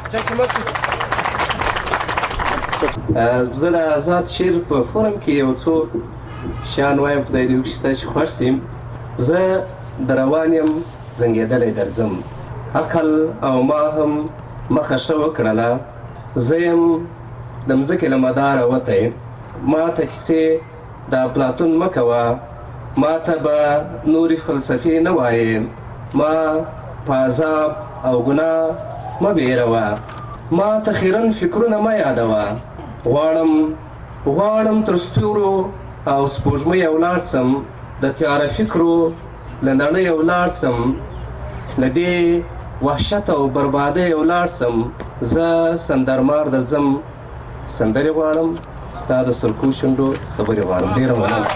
زه د آزاد شعر په فورم کې یو څو شیان وایم، خدای دې وکړي چې تاسې خوښ شئ. زه د روان یم زنګېدلی درځم، عقل او ما هم مخه ښه وکړله. زه یم د مځکې له مداره وتی، ما ته کیسې د افلاطون مه کوه، ما ته به نورې فلسفې نه وایې، ما په عذاب او ګناه مه بیروه، ما ته خیرن فکرونه مه یادوه. غواړم تر ستورو او سپوږمۍ ولاړ سم، د تیاره فکرو له نړۍ ولاړ سم، له دې وحشت او بربادۍ ولاړ سم. زه سندرمار درځم، سندرې غواړم، ستا د سرکو شونډو خبرې غواړم. ډېره مننه.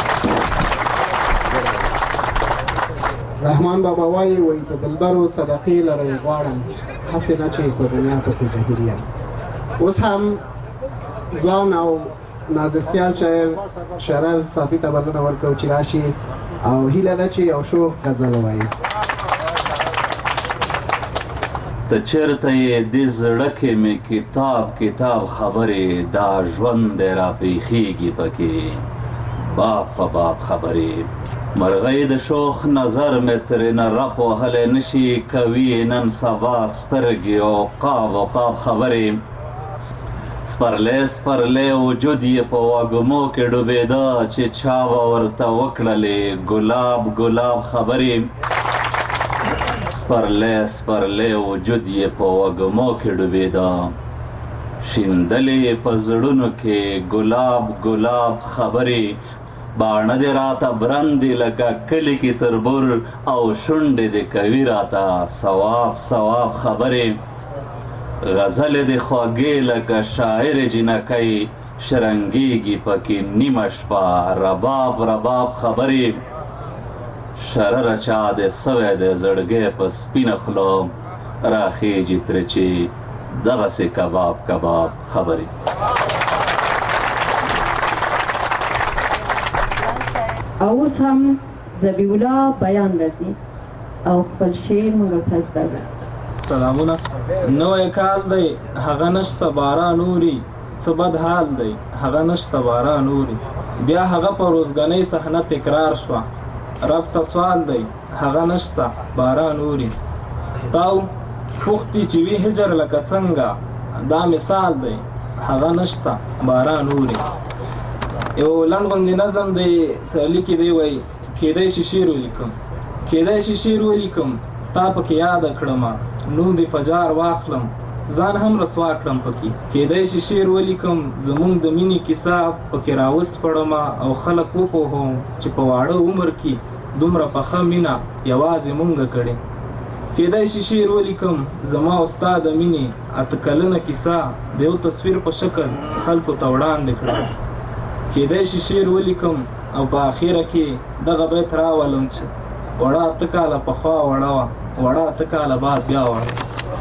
رحمان بابا وایي په دلبرو صدقې لرئ غواړم، هسې نه چې په دنیا پسې ظاهر یم. اوس هم ځوان او نازکخیال شاعر شرل صافي ته بلنه ورکوو چې راشي او هیله ده چې یو شو غزل ووایي. ته چېرته یې دې زړه کې مې کتاب خبرې، دا ژوند دی راپېښېږي پکې باب په باب خبرې. مرغۍ د شوخ نظر مې ترېنه رپ وهلی نشي، کوي نن سبا سترګې او قاب خبرې. سپرلی وجود یې په وږمو کې ډوبېده چې چا به ورته وکړلې ګلاب خبرې. سپرلی وجود یې په وږمو کې ډوبېده، شیندلې په زړونو کې ګلاب خبرې. باڼه دې راته برندې لکه کلي کې تربور او شونډې دې کوي راته ثواب ثواب خبرې غزلې دې خوږې لکه شاعر جنکۍ شرنګېږي پکې نیمه شپه رباب رباب خبرې شرره چا دې سوی دی زړګی په سپینه خوله راخېږي ترې چې دغسې کباب کباب خبرې اوس هم ذبیح الله بیان راځي او خپل شعر موږ ته زده کړه. سلامونه. نوی کال دی هغه نشته باران اوري څه بد حال دی هغه نشته باران اوري بیا هغه په روزګنۍ صحنه تکرار شوه رب ته سوال دی هغه نشته باران اوري تاو پوښتي چې وي هجر لکه څنګه دا مثال دی هغه نشته باران اوري. یو لنډ غوندې نظم دی سرلیک کې دی وایي کیدای شي شعر ولیکم کیدای شي شعر ولیکم تا پکې یاده کړمه نوم دې په جار واخلم ځان هم رسوا کړم پکې کیدای شي شعر ولیکم زمونږ د مینې کیسه پکې راوسپړمه او خلک وپوهوم چې په واړه عمر کې دومره پخه مینه یوازې مونږه کړې کیدای شي شعر ولیکم زما او ستا د مینې اته کلنه کیسه د یو تصویر په شکل خلکو ته وړاندې کړم کیدای شي شعر ولیکم او په اخره کې دغه بیت راولم چې وړه اته کاله پخوا وړه وه وړه اته کاله بعد بیا وړه.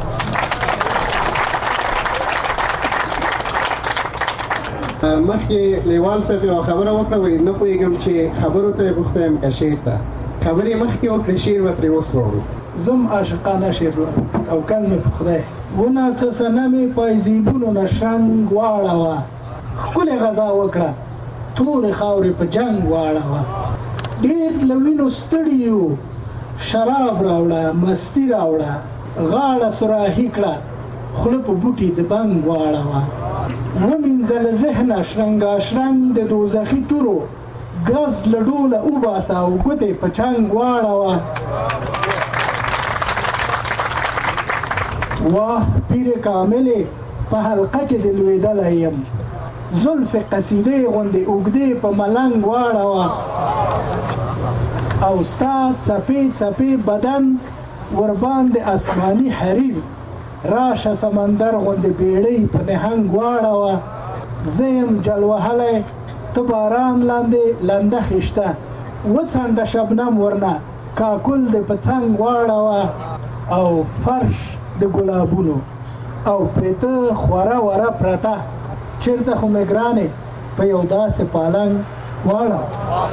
مخکې لیوال صاحب یوه خبره وکړه وایي نه پوهېږم چې خبرو ته یې غوښتم که شعر ته خبرې مخکې وکړې شعر به ترې وسوړو زم عاشقانه شعر توکل مې په خدای وناڅه صنمې پایزیبونو نه شرنګ واړوه ښکلې غذا وکړه تورې خاورې په جنګ واړوه ډېر له وینو ستړي یو شراب راوړه مستي راوړه غاړه سراحي کړه خوله په بوټي د بنګ واړوه ومینځه له ذهنه شرنګاشرنګ د دوزخي تورو ګز له ډوله وباسه او ګوتې په چنګ واړوه واه پیر کاملې په حلقه کې د لوېدلی یم زلف قصیدې غوندې اوږدې په ملنګ واړوه او ستا څپې څپې بدن ورباندې آسماني حریر راشه سمندر غوندې بیړۍ په نهنګ واړوه زه یم جل وهلی ته باران لاندې لنده خیشته وڅنډه شبنم ورنه کاکل دې په څنګ واړوه او فرش د ګلابونو او پرېته خوره وره پرته چېرته خو مې ګرانې په یو داسې پالنګ واړوه.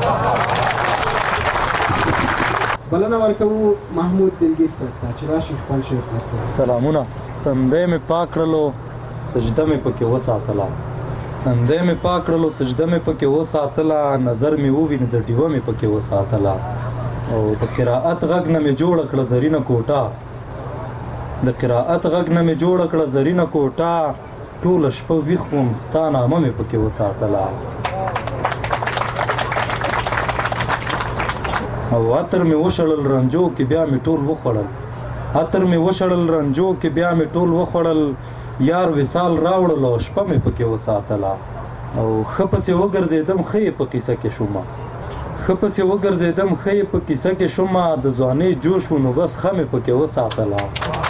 بلنه ورکوو محمود دلګیر صاحب ته چې راشي خپل شعر خلاص. سلامونه. تندی مې پاک کړلو سجده مې پکې وساتله تندی مې پاک کړلو سجده مې پکې وساتله نظر مې ووینځ ډیوه مې پکې وساتله او د قرائت غږ نه مې جوړه کړه زرینه کوټه د قرائت غږ نه مې جوړه کړه زرینه کوټه ټوله شپه ویښ وم ستا نامه مې پکې وساتله او عطر مې وشړل رنجو کې بیا مې ټول وخوړل عطر مې وشړل رنجو کې بیا مې ټول وخوړل یار وصال راوړل او شپه مې پکې وساتله او ښه پسې وګرځېدم ښه یې په کیسه کې شومه ښه پسې وګرځېدم ښه یې په کیسه کې شومه د ځوانۍ جوش و نو بس ښه مې پکې وساتله.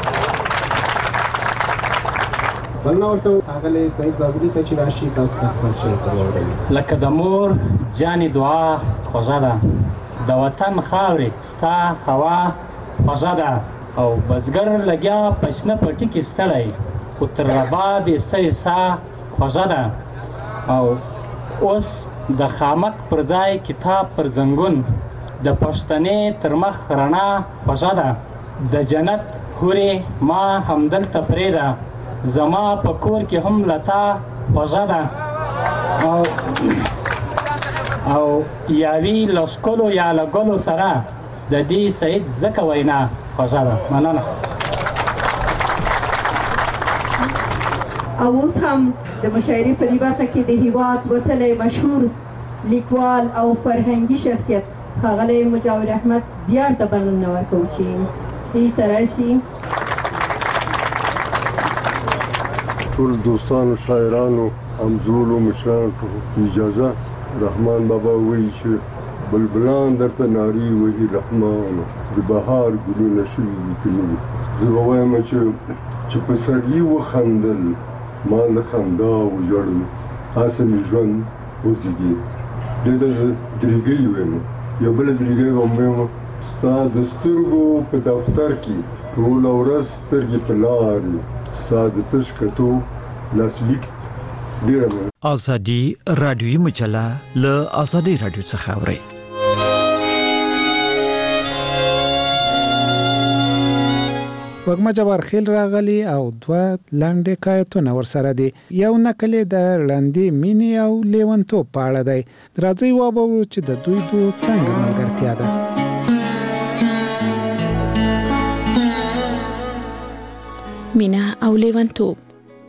بلنه ورته ښاغلی سعید زابلي ته چې راشي تاسو ته خپل شعر ته واوروي. لکه د مور جانې دعا خوږه ده د وطن خاورې ستا هوا خوږه ده او بزګر لګیا په شنه پټي کې ستړی خو تر رباب یې سا خوږه ده او اوس د خامک پر ځای کتاب پر زنګون د پښتنې تر مخ رڼا خوږه ده د جنت هورې ما همدلته پرېږده زما په کور کې هم لتا خوږه ده او یاوي له ښکلو یا له ګلو سره د دې سعید ځکه وینا خوږه ده. مننه. او اوس هم د مشاعرې په لباسه کې د هېواد وتلی مشهور لیکوال او فرهنګي شخصیت ښاغلی مجاور احمد زیار ته بلنه ورکوو چې سټیج ته راشي. ټول دوستانو شاعرانو همزولو مشران اجازه رحمان بابا وایي چې بلبلان درته ناري وهي رحمان د بهار ګلونه شوي لیکلي دي. زه به وایم چې په سړي وخندل ما له خندا وژړل هسې مې ژوند وزېږېد. دې ته درېږی وایم. یو بله درېږی به هم وایم ستا د سترګو په دفتر کې ټوله ورځ سترګې په لارې ستا د تش کتو لاسلیک ډېره. ازادي رادیوي مجله له ازادي رادیو څخه اورئ. وګما جبار خیل راغلی او دوه لاندې کایتونه ورسره دي. یو نکل د لاندې مینی او لیونتوب په اړه دی. راځي وابو چې د دوی دوه څنګه ملګرتیا ده. مینا او لیونتوب.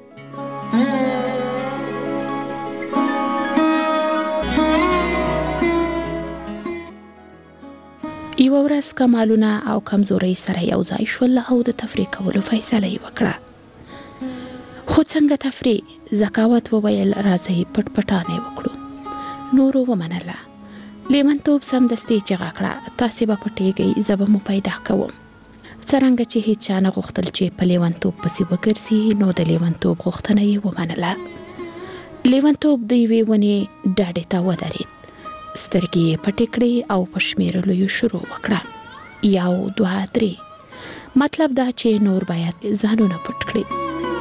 یو ورځ کمالونه او کمزوري سره یو ځای شول او د تفریح کولو فیصله یې وکړه. خو څنګه تفریح؟ زکاوت وویل راځي پټ پټانې وکړو. نورو ومنله. لیونتوب سمدستي چغه کړه تاسې به پټېږئ زه به مو پیدا کوم. څرنګه چې هیڅ چا نه غوښتل چې په لیونتوب پسې وګرځي نو د لیونتوب غوښتنه یې ومنله. لیونتوب د یوې ونې ډډې ته ودرېد. سترګې یې پټې کړې او په شمېرلو یې شروع وکړه. 1 2 3. مطلب دا چې نور باید ځانونه پټ کړي.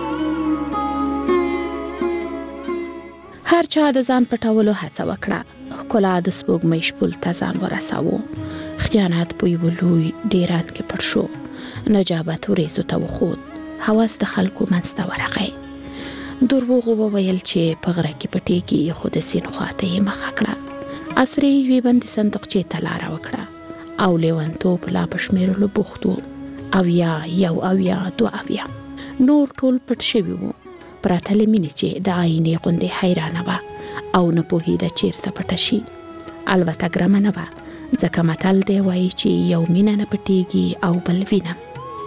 هر چا د ځان پټولو هڅه وکړه. ښکلا د سپوږمۍ شپول ته ځان ورساوه. خیانت په یوه لوی ډیران کې پټ شو. نجابت وریځو ته وخوت. هوس د خلکو منځ ته ورغی. دروغ وویل چې په غره کې پټېږي خو د سیند خواته یې مخه کړه. عصري یوې بندي صندوقچې ته لاره وکړه او لیونتوب لا په شمېرلو بوخت و. 80 1 2 نور ټول پټ شوي وو. پراته له مینې چې د آینې غوندې حیرانه وه او نه پوهېده چېرته پټه شي. البته ګرمه نه وه ځکه متل دی وایي چې یو مینه نه پټېږي او بل وینه.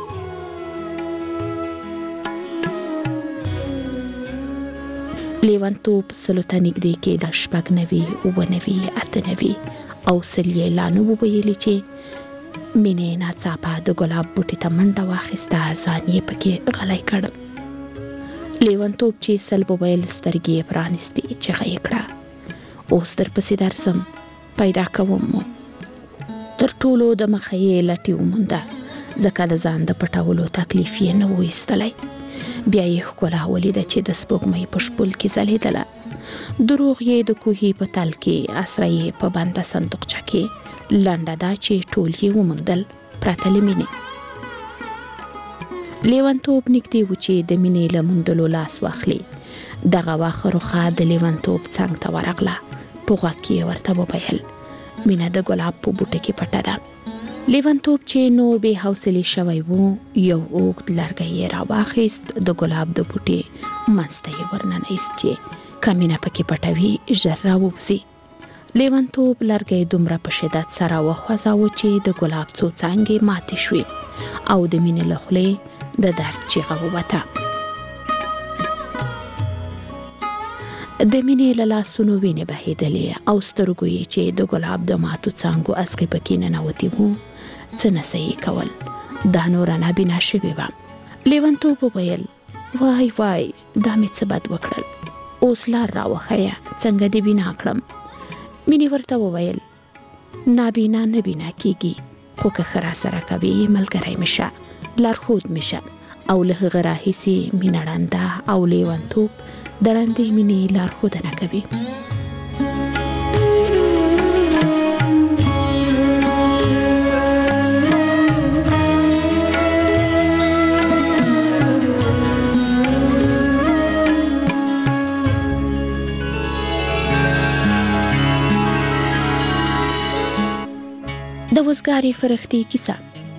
لیونتوب سلو ته نږدې کېده. 6 9 9 8 9 او سل یې لا نه وویلې چې مینې ناڅاپه د ګلاب بوټي ته منډه واخیسته. ځان یې پکې غلی کړ. لیونتوب چې سل وویل سترګې یې پرانیستې چغه یې کړه اوس درپسې درځم پیدا کوم مو. تر ټولو د مخه یې لټي ومونده ځکه د ځان د پټولو تکلیف یې نه و ایستلی. بیا یې ښکلا ولیده چې د سپوږمۍ په شپول کې ځلېدله. دروغ یې د کوهي په تل کې، اسره یې په بنده صندوقچه کې. لنډه دا چې ټول یې وموندل پرته له مینې. لیونتوب نږدې و چې د مینې له موندلو لاس واخلي. دغه واښه روخه د لیونتوب څنګ ته ورغله. په غوږ کې یې ورته وویل مینه د ګلاب په بوټه کې پټه ده. لیونتوب چې نور بې حوصلې شوی و، یو اوږد لرګی یې راواخیست، د ګلاب د بوټې منځ ته یې ورننیست چې که مینه پکې پټه وي ژر راووځي. لیونتوب لرګی دومره په شدت سره وخوځاوه چې د ګلاب څو څانګې ماتې شوې او د مینې له خولې د درد چیغه ووته. د مینې له لاسونو وینې بهېدلې او سترګو یې چې د ګلاب د ماتو څانګو اسکې پکې ننوتې وو څه نه څه یې کول. دا نوره نابینا شوې وه. لیونتوب وویل وای وای دا مې څه بد وکړل، اوس لار راوښیه څنګه دې بینا کړم. مینې ورته وویل نابینا نه بینا کېږي، خو که ښه راسره کوې ملګری مې شه، لارښود مې شه. او له هغه راهیسې مینه ړنده او لیونتوب د ړندې مینې لارښودنه کوي. د وزګارې فرښتې کیسه.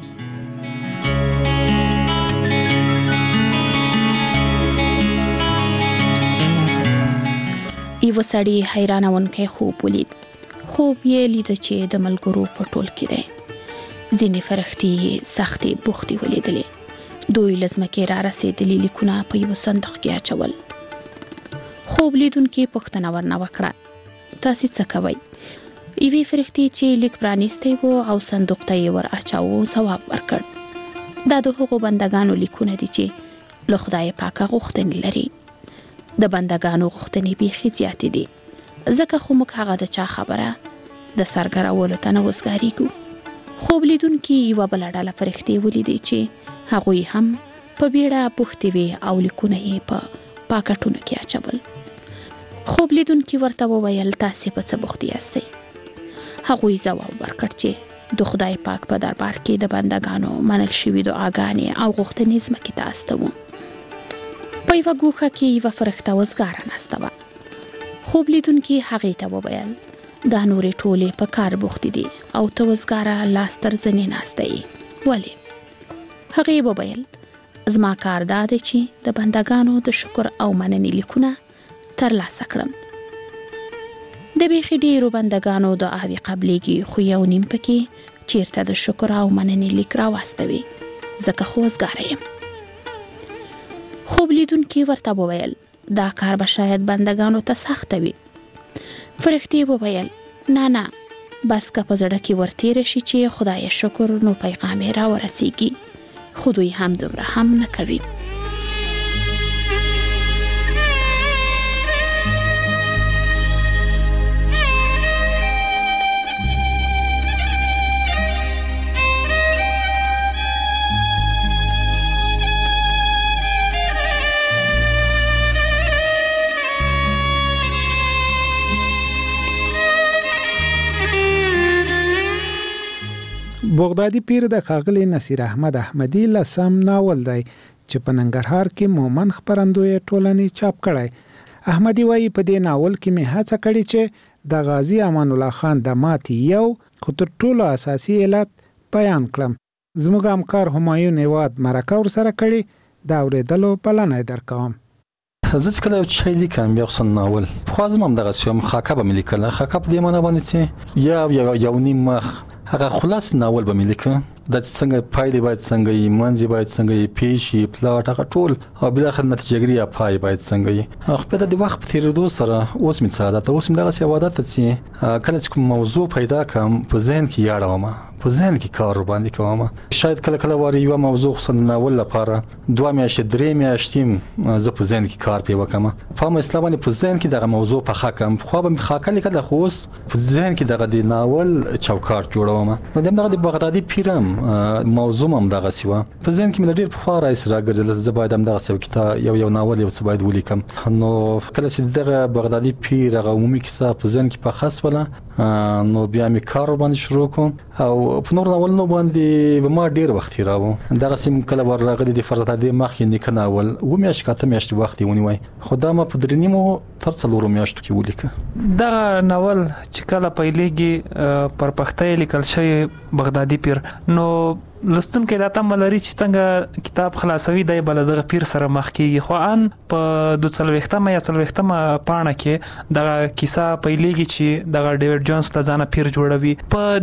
یو سړی حیرانونکی خوب ولید. خوب یې لیده چې د ملګرو په ټول کې دی. ځینې فرښتې سختې بوختې ولیدلې. دوی له ځمکې را رسېدلي لیکونه په یو صندوق کې اچول. خوب لیدونکي پوښتنه ورنه وکړه تاسې څه کوئ؟ یوې فرښتې چې لیک پرانیستی و او صندوق ته یې ور اچاوه ځواب ورکړ دا د هغو بندګانو لیکونه دي چې له خدای پاکه غوښتنې لري. د بندګانو غوښتنې بیخي زیاتې دي ځکه خو موږ هغه د چا خبره د سرګرولو ته نه وزګارېږو. خوب لیدونکي یوه بله ډله فرښتې ولیدې چې هغوی هم په بیړه پوښتې وې او لیکونه یې په پاکټونو کې اچول. خوب لیدونکي ورته وویل تاسې په څه بوخت یاستئ؟ هغوی ځواب ورکړ چې د خدای پاک په دربار کې د بندګانو منل شوي دعاګانې او غوښتنې ځمکې ته استوو. په یوه ګوښه کې یوه فرښته وزګاره ناسته وه. خوب لیدونکي هغې ته وویل دا نورې ټولې په کار بوختې دي او ته وزګاره لاس تر زنې ناسته یې ولې؟ هغې وویل زما کار دا دی چې د بندګانو د شکر او مننې لیکونه ترلاسه کړم. د بیخي ډیرو بندګانو دعاوې قبلیږي خو یو نیم پکې چیرته د شکر او مننې لیک راواستوي ځکه خو وزګاره یم. خوب لیدونکي ورته وویل دا کار به شاید بندګانو ته سخته وي. فرښتې وویل نه بس که په زړه کې ورتېره شي چې خدای شکر نو پیغام یې راورسیږي خو دوی هم دومره هم نه کوي. بغدادي پیر د ښاغلي نصیر احمد احمدي لسم ناول دی چې په ننګرهار کې مومن خپرندوی ټولنې چاپ کړی. احمدي وایي په دې ناول کې مې هڅه کړې چې د غازی امان الله خان د ماتې یو خو تر ټولو اساسي علت بیان کړم. زموږ همکار همایون هیواد مرکه ورسره کړې د اورېدلو بلنه یې درکوم. زه چې کله یو شی لیکم بیا خصوصا ناول خو زما هم دغسې یم خاکه به مې لیکله. خاکه په دې معنی باندې چې یو نیم مخ هغه خلاص ناول به مې لیکه دا چې څنګه پایلې باید څنګه یي منځ باید څنګه یي پیښې پلاټ هغه ټول او بالاخره نتیجهګري یا پای باید څنګه یي. خو د وخت په تېرېدو سره اوس مې څه عادت اوس مې دغسې یو عادت ده چې کله چې کوم موضوع پیدا کړم په ذهن کې یاړوم په ذهن کې کار ورباندې کوم. شاید کله واري یوه موضوع خصوصا د ناول لپاره 2 میاشتې 3 میاشتې زه په ذهن کې کار پرې وکړم په هم اصطلاح باندې په ذهن کې دغه موضوع پخه کړم. خو به مې خاکه لیکله خو اوس په ذهن کې دغه د ناول چوکاټ جوړوم. نو دغه د بغدادي پیرم موضوع هم دغسې وه په ذهن کې مې ډېر پخوا راهیسې راګرځېدل زه باید هم دغسې یو کتاب یو ناول یو څه باید ولیکم. نو کله چې دغه بغدادي پیر هغه عمومي کیسه په ذهن کې پخه شوله نو بیا مې کار ورباندې شروع کړم او په نور ناولونو باندې به ما ډېر وخت تېراوه. دغسې کله ور راغلی د فرض تر دې مخکې نیکه ناول 7 میاشتې 8 میاشتې وخت یې ونیوی خو دا ما په 3.5 تر 4 میاشتو کې ولیکه. دغه ناول چې کله پیلېږي پر پښتو لیکل شوی بغدادي پیر نو لستونکي دا تمه لري چې څنګه کتاب خلاصوي دی بل دغه پیر سره مخ کیږي خو ان په 240 یا 40 پاڼه کې دغه کیسه پیلېږي چې دغه ډیوډ جونز له ځانه پیر جوړوي. په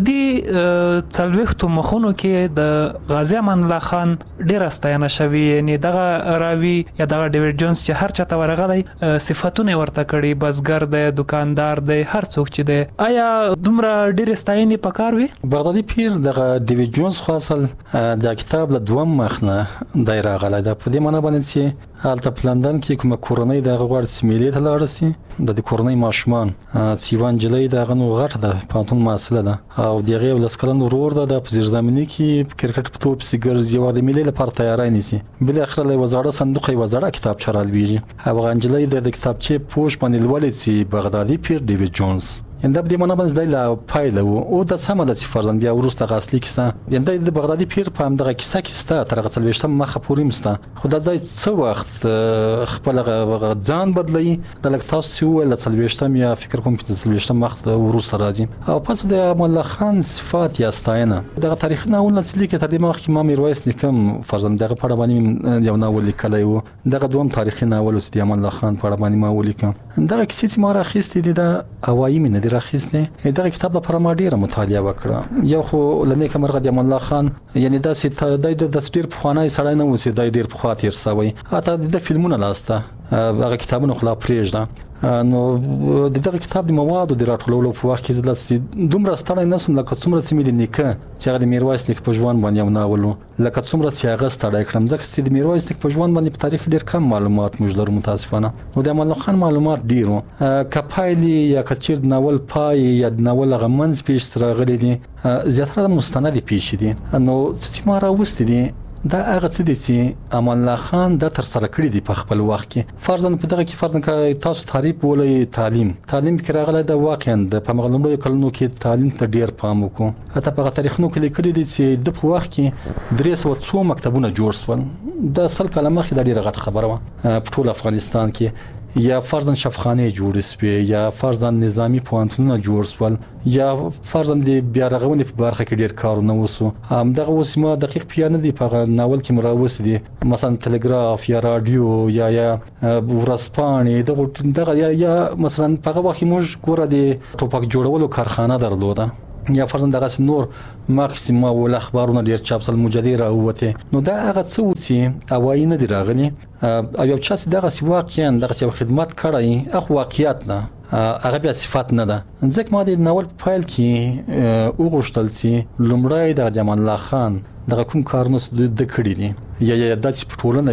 دې 40 مخونو کې د غازی امان الله خان ډېر ستاینه شوی یعنی دغه راوي یا دغه ډیوډ جونز چې هر چاته ورغلی صفاتونه ورته کړي بزګر دی دکاندار دی هر څوک چې دی. آیا دومره ډېر ستاینې پکار وي؟ بغدادي پیر دغه ډیوډ جونز خو اصل دا کتاب له 2 مخ نه دی راغلی ده په دې معنی باندې چې هلته په لندن کې کومه کورنۍ دغه غواړي چې میلې ته لاړه شي د کورنۍ ماشومان چې یوه نجلۍ دغه نو غټه ده پوهنتون محصله ده او د هغې یو 10 کلن ورور ده د په زیرزمیني کې په کرکټ په توپ پسې ګرځي او د میلې لپاره تیاری نیسي. بالاخره له یوه زاړه صندوق یوه زړه کتابچه رالویږي هغه نجلۍ د کتابچې پوښ باندې لولي چې بغدادي پیر ډیوډ جونز انده په دې معنی باندې د لا پایله او د سمه د فرزند بیا ورسته غاصلي کیسه انده د بغدادي پیر په همدغه کیسه کې ستا تر 40 مخه پورې مسته خو د ځای څه وخت خپل ځان بدلی د لک تاسو ول 40 یا فکر کوم 40 مخ ورسته راځي او پس د امان الله خان صفات یا ستاینه دغه تاریخ ناول نسلی کې تر دې مخ کې ما میرویس لیکم فرزند دغه په اړه باندې یو ناول لیکلی و دغه دوم تاریخي ناول د امان الله خان په اړه باندې ما ولیکم. دغه کیسې چې ما راخیستې دي د اوایي مینه راخیستې دغه کتاب لپاره ما ډیره مطالعه وکړه. یو خو لنیک مرغه د امان الله خان یعنی د ډیر پخوانی سړی نه و چې د ډیر پخوا تیر شوی اته د فلمونه لاسته هغه کتابونه خلا پرېږده. نو د دغه کتاب د موادو د راټولولو په وخت کې زه دومره ستړی نسم لکه څومره چې مې د نیکه چې هغه د میرویس نیکه په ژوند باندې یو ناول و، لکه څومره چې هغه ستړی کړم، ځکه چې د میرویس نیکه په ژوند باندې په تاریخ ډېر کم معلومات موږ لرو متاسفانه. نو د امان الله خان معلومات ډېر وو، که پایلې یا که چیرې د ناول پای یا د ناول هغه منځ پیښې راغلي دي زیاتره مستندې پیښې دي. نو چې ما راوستي دي دا هغه څه دي چې امان الله خان د تر سره کړی دی په خپل وخت کې. فرضاً په دغه کې فرضاً که تاسو تعریف ولې تعلیم کې راغلی د واقعاً د په مغلومړو کلونو کې تعلیم ته ډیر پام وکړو. حتی په تاریخونو کې لیکلي دي چې د په وخت کې 300 مکتبونه جوړ شول. د 100 کاله مخکې د ډیره غټه خبره و په ټول افغانستان کې. یا فرضاً شفخانه جوړ شوې، یا فرضاً نظامی پوهنتونونه جوړ شول، یا فرضاً د بیا رغونې په برخه کې ډیر کارونه وسو. همدغه اوس ما دقیق پیانه دی په ناول کې مراوس دي، مثلا تلګراف یا رادیو یا ورځپاڼې دغه یا مثلا په هغه وخت موږ ګوره د ټوپک جوړولو کارخانه درلوده، یا فرضاً دغه نور ماکسیما ول اخبارونه ډیر چاپ سل مجلې راوته. نو دا هغه څه و چې اوایي نه دی راغلي او یو چا چې دغه واقعاً دغه یو خدمت کړی اخ واقعیت نه هغه بیا صفات نه ده. ځکه ما د ناول په فایل کې وغوښتل چې لومړی د امان الله خان دغه کوم کارونه د کړی دي یا د ټولنه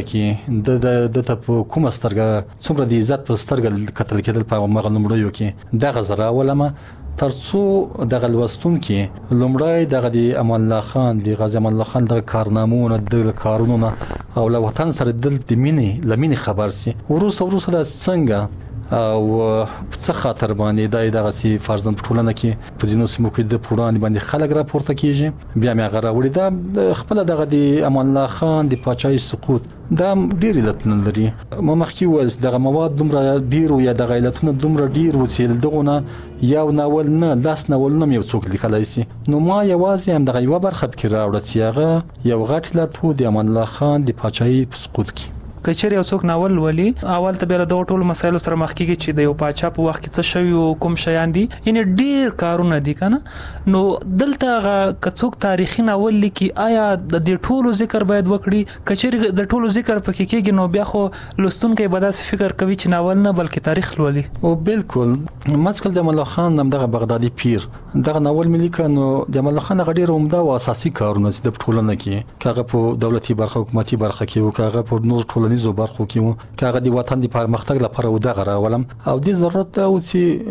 کې د په کومه سترګه څومره د عزت په سترګه کتل کېدل په مغلومړیو کې دغه زرا ولما ترڅو دغه لوستون کې لومړی دغه د امان الله خان د غازی امان الله خان د کارنامو د کارونو او له وطن سره د لمینې خبر سي وروسته د څنګه او څه خاطر باندې دغه سي فرضاً په ټولنه کې په ځینو سیمو کې د پوړان باندې خلک راپورته کیږي. بیا مې غراوړي دا خپل دغه د امان الله خان د پاچای سقوط دا ډیر علتونه لري. ما مخکې وز دغه مواد دومره ډیر او یا دغه علتونه دومره ډیر وسیل دغه یو ناول نه لاس ناول نه یو څوک لیکلای سي. نو ما یوازې هم دغه یو برخه کې راوړل چې هغه یو غټ علت و د امان الله خان د پاچای سقوط کې. کچېر یو څوک ناول ولي اول ته به د ټول مسایلو سره مخ کیږي چې د یو پاچا په وخت کې څه شوی او کوم شیان دي ان ډیر کارونه دي کنه. نو دلته کڅوک تاریخي ناول لیکي آیا د دې ټولو ذکر باید وکړي؟ کچېر د ټولو ذکر پکې کېږي نو بیا خو لستونکو به داسې فکر کوي چې ناول نه بلکې تاریخ لولي. او بالکل مسکل د الله خان دغه بغدادي پیر دغه ناول ملي نو د الله خان غډیر عمده او اساسي کارونه د ټولنه کې کاغه په دولتي برخه حکومتي برخه کې او کاغه په نور ټولنیزو برخو کې کاغه د وطن د پرمختګ لپاره و دغه راولم او د ضرورت دا و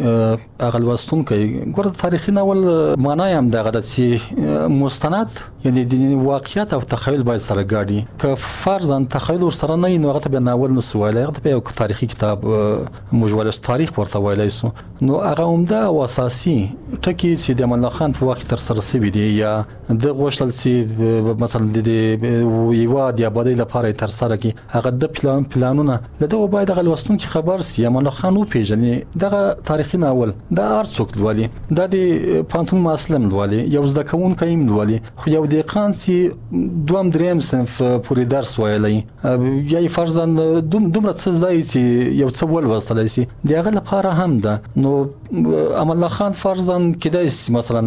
چې اغل واستون کوي ګور تاریخي ناول معنی هم دغه د چې مستند یعنی د واقعیت او تخیل باید سره ګاډي که فرضاً تخیل سره نه نو هغه به ناول نو سواله هغه به یو تاریخي کتاب مجوله تاریخ ورته ویلای سو. نو هغه عمده او اساسي ټکی چې د امان الله خان په وخت تر سره سوي دي یا د غوښتل چې مثلا د یو د آبادی لپاره تر سره کی هغه د پلانونه لدغه باید د لوستون کې خبر سي امان الله خان او پیژنې دغه تاریخي ناول د ارڅوک لولي د پانتون مسلم لولي یو ځکه کون کایم لولي خو یو دقیقاً سي دوام دریم صنف پوری درس ویلي یا فرضاً دومره څه ځای چې یو څه ول وستلای سي دغه لپاره هم ده. نو امان الله خان فرضاً کېدای مثلا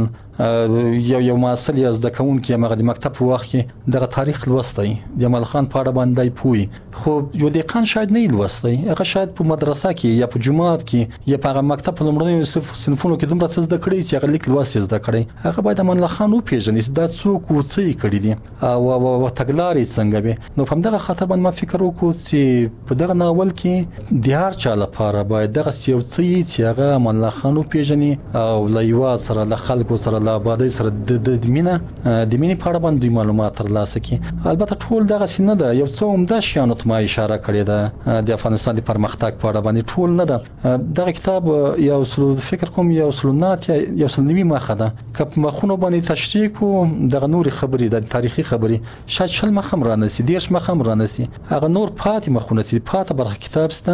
یو مسله از د کون کې مغه د مکتب په وخت کې دغه تاریخ لوستای د امان الله خان په اړه باندې پوي خو یو دقیقاً شاید نه لوستای هغه شاید په مدرسه کې یا په جماعت کې یا په مکتب لومړنیو صنفونو کې دومره څه زده کړی چې هغه لیک لوست زده کړی هغه باید امان الله خان او پیژنې دا څوک و څه کړی دي او تګلارې څنګه به. نو په دغه خاطر باندې ما فکر وکړ چې په دغه ناول کې د هر چا لپاره باید دغه یو څه چې هغه امان الله خان او پیژنې او لایوا سره له خلکو سره له آبادی سره د مینه په اړه باندې معلومات ترلاسه کړي. البته ټول دغه سینه ده یو څه عمده شیانو ته ما اشاره کړې ده د افغانستان د پرمختګ په اړه باندې ټول نه ده. دغه کتاب یو اصول فکر کوم یو اصولنات یو سلنوي مخه ده کپ مخونه باندې تشریح کوم دغه نور خبرې د تاریخي خبرې شاید شل مخم رانسي دیش مخم رانسي هغه نور پاتې مخونه چې پاتې برخه کتاب ست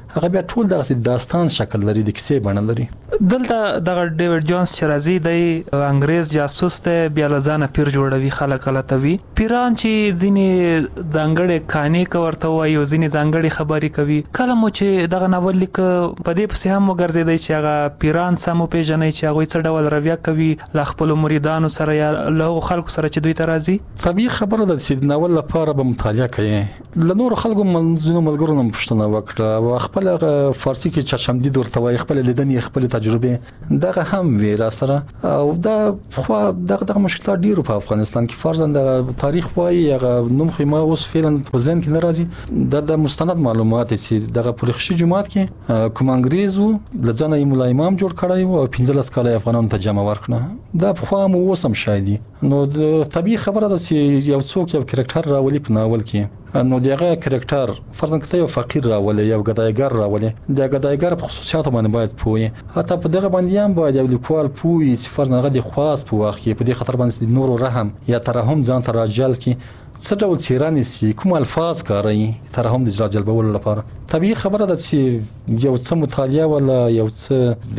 هغه بیا ټول دغه داستان شکل لري د کیسې بڼه لري. دلته د ډیوډ جونز چې راځي د انګريز جاسوس ته بیا لزانه پیر جوړوي خلک غلطوي. پیران چې ځینې ځانګړي کہانی کوي وایي او ځینې ځانګړي خبري کوي. کله مو چې دغه ناول لیک په دې پسې هم وګرځیدي چې هغه پیران سمو پیژنې چې هغه څه ډول رویه کوي ل خپل مریدانو سره یا له خلکو سره چې دوی ته راځي. طبيعي خبره ده چې ناول لپاره به مطالعه کوي. له نور خلکو منځونو ملګرو نه پوښتنه وکړه او خپل فارسی کې چشمدید ورته وایي خپل لیدنې خپل تجربه دغه هم وی را سره او دا خو دغه مشکلات ډیرو په افغانستان کې فرضاً د تاریخ وایي هغه نوم خو ما اوس فعلا په ذهن کې ناراضي د مستند معلومات چې دغه پرخشي جماعت کې کوم انګريزو لځنه مولا امام جوړ کړی او 15 کال افغانانو ته جمع ورکړه دا خو هم اوسم شایدي. نو طبيعي خبره ده چې یو څوک یو کریکټر راولي په ناول کې نو دغه کریکټر فرضاً کته یو فقیر راولي یو غدایګر راولي د غدایګر په خصوصیاتو باندې باید پوي حتی په دغه باندې هم باید یو لیکوال پوي چې فرضاً غدي خاص په وخت کې په دې خطر باندې نور رحم یا ترحم ځان ته راجل کې څه ډول چیرانی سي کوم الفاظ کاروي ترحم د اجرا جلبولو لپاره. طبيعي خبره ده چې یو څه مطالعه ولا یو څه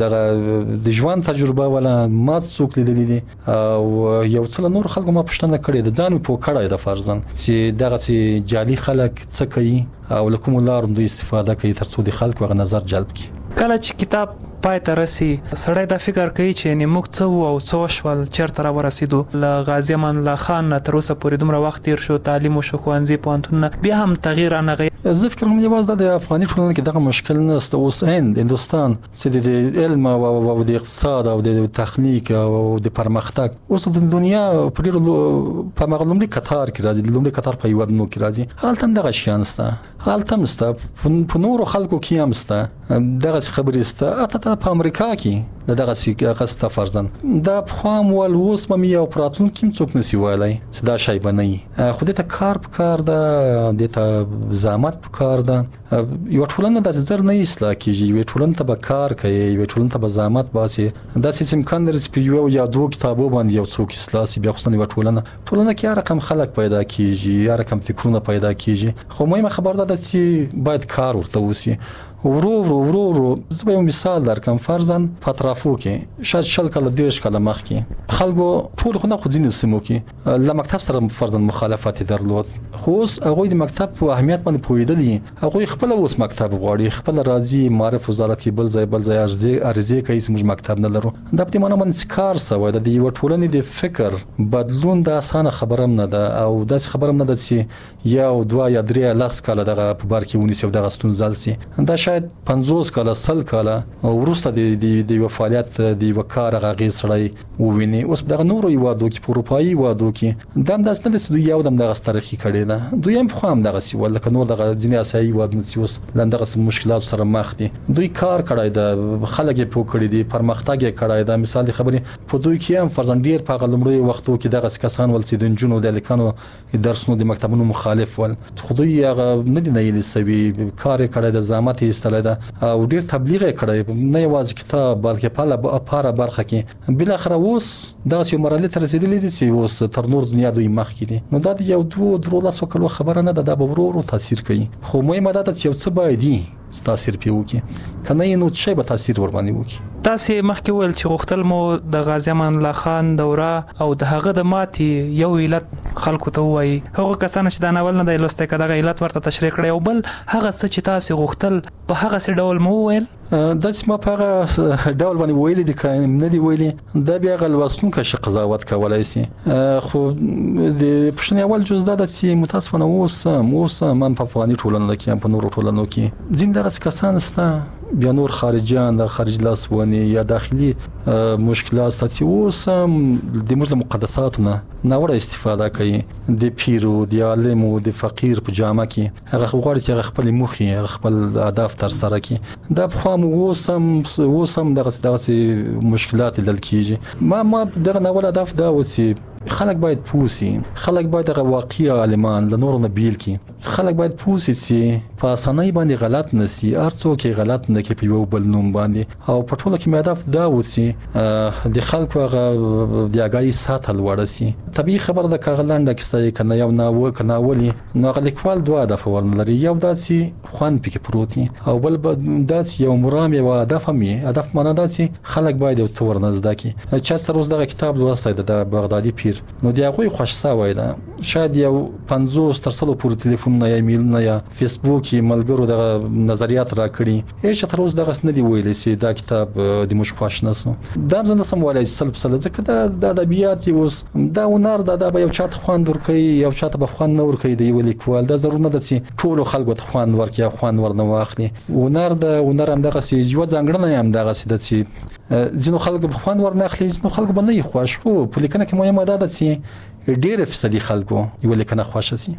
د ژوند تجربه ولا ما څوک لیدلی دي او یو څه نور خلکو ما پوښتنه کړې ده ځان په کړه د فرضاً چې دغه چې جالي خلک څه کوي او لکوم لار دوی استفاده کوي ترڅو د خلکو غو نظر جلب کړي. کله چې کتاب پای ته رسي سړی دا فکر کوي چې موږ څه او څه شول چیرته را ورسېدو. ل غازی امان الله خان تر اوسه پورې دومره وخت تیر شو تعلیم او ښوونځي پوهنتون بیا هم تغییر نه غي. زه فکر کوم یوازې د افغاني ټولنې کې دغه مشکل نشته. اوس هندستان چې د علم او د اقتصاد او د تخنیک او د پرمختګ اوس د دنیا په ډیرو په مغلومي قطار کې راځي د لومړي قطار په یوه نو کې راځي. حالت هم دغه شیان سته حالت هم سته په نورو خلکو کې هم سته دغه خبرې سته اته په امریکا کې دغه سیاست فرضاً دا خام ول اوس مې یو پراتون کې څوک نسی وایي چې دا شی بنئ خو دې ته کار په کار ده دې ته زحمت په کار ده. یو ټولنه د زر نه اصلاح کیږي یو ټولنه ته به کار کوي یو ټولنه ته به زحمت باسي دا چې امکان لري چې یو یا دوه کتابو باندې یو څوک اصلاح سي بیا خصوصا یو ټولنه کې هر رقم خلک پیدا کیږي هر رقم فکرونه پیدا کیږي. خو مهمه خبره ده چې باید کار ورته وسی. ورو زه به مثال درکم فرضاً پاترافو کې شاید شل کله دیش کله مخ کې خلکو ټول خو نه خو ځینې سیمو کې ل مکتب سره فرضاً مخالفت درلود خو اوس هغه د مکتب په اهمیت باندې پوهیدلی هغه خپل اوس مکتب غواړي خپل راځي معرف وزارت کې بل ځای ارزي کوي چې موږ مکتب نه لرو. د په معنا باندې کار سوی د یو ټولنې د فکر بدلون د اسانه خبره نه ده او داس خبره نه ده چې یو دوه یا درې لاس کاله دغه په بار کې ونیسي دغه ستون ځلسي دا شاید 50 کاله سل کاله ورسته د فعالیت د وکړه غږی سړی وویني. اوس دغه نورو یوادو کې اروپایي وادو کې دم داسنه د دوی یو دم دغه تاریخي کړي ده دوی هم خو هم دغه سی ولکه نور دغه ځینې اساسي وادو چې اوس لندغه مشکلات سره مخ دي دوی کار کړای ده خلک په کړی دي پرمختګ کړای ده. مثال خبرې په دوی کې هم فرضاً ډیر په غلمړي وختو کې دغه کسان ول چې د جنونو د لیکانو درسونو د مکتبونو مخالف ول خو دوی هغه نه دي نه سوي کار کړای ده زحمت ایستل او ډیر تبلیغ کړی نه یوازې کتاب بلکې په لاره برخه کې بل اخر اوس دا یو مرحله تر رسیدلې دي چې اوس تر نور دنیا دوی مخ کې دي. نو دا یو دوه لاسو کلو خبره نه ده دا به ورو تاثیر کوي خو مهمه ده چې یو څه باید تاثیر پیوکي کنه نو څه به تاثیر ور باندې وکي. تاسو مخکې ول چې غختل مو د غازی امان الله خان دوره او د هغه د ماتي یو علت خلکو ته وایي هغه کسان چې دا ناول نه د لسته کده علت ورته تشریح کړي او بل هغه څه چې تاسو غختل په هغه څه ډول مو ویل د اسمه په هغه ډول باندې ویل دي کایم نه دی ویلي دا بیا غلوستون کا قضاوت کولای شي. خو د پښتني اول جز دا چې متاسفانه اوس من په افغاني ټولنه کې په نورو ټولنو کې زنده کسان ستا بیا نور خارجيان د خارج لاسونی یا داخلي مشکلات ساتي اوس د موږ مقدساتونه ناوړه استفاده کوي د پیرو د عالمو د فقیر په جامه کې هغه غواړي چې خپل مخي خپل اهداف تر سره کړي دا په خام اوس هم دغه مشکلات دل کیږي. ما دغه ناوړه هدف دا و چې خلک باید پوسی، خلک باید هغه واقعي عالمان له نورو نه بیل کی، خلک باید پوسی چې په اسانۍ باندې غلط نسی، هر څوک غلط نه کوي په یو بل نوم باندې، او په ټوله کې هدف دا وسی د خلکو هغه د اگاهی سطح لوړه سي. طبيعي خبر د کاغلانډه کیسه کنه یو ناولي نو هغه لیکوال دوه هدف ورنلري، یو داسې خوان پکې پروتي او بل داسې یو مرام یو هدف مې هدف معنا داسې خلک باید یو څه ورنزده کی. چا سره اوس دغه کتاب لوستی د بغدادي پیر نو دی هغه خوښ سوی ده، شاید یو 50 تر 100 پورې ټلیفونونه یا ایمیلونه یا فیسبوک کې ملګرو دغه نظریات راکړي، هیڅ تر اوسه دغه نه دی ویلي چې دا کتاب د موږ خوښ نسو. دا زنده سم ولای سلب ځکه د ادبیات اوس دا ونار دا به یو چاته خوان ورکوي، یو چاته به خوان نه ورکوي د یو لیکوال، دا ضرور نه ده چې ټول خلکو ته خوان ورکړي یا خوان ورنه واخلي. ونار هم دغه سي یو ځانګړنه هم دغه سي د چې ځینو خلکو به خوان ورنه اخلي، ځینو خلکو به نه خوښ، خو په لیکنه کې مهمه ده چې ډېر فیصدي خلکو یو لیکنه خوښ شي.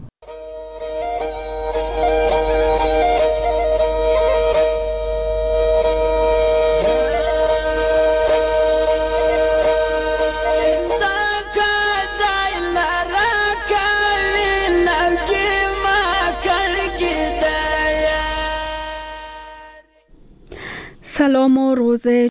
سلام و روز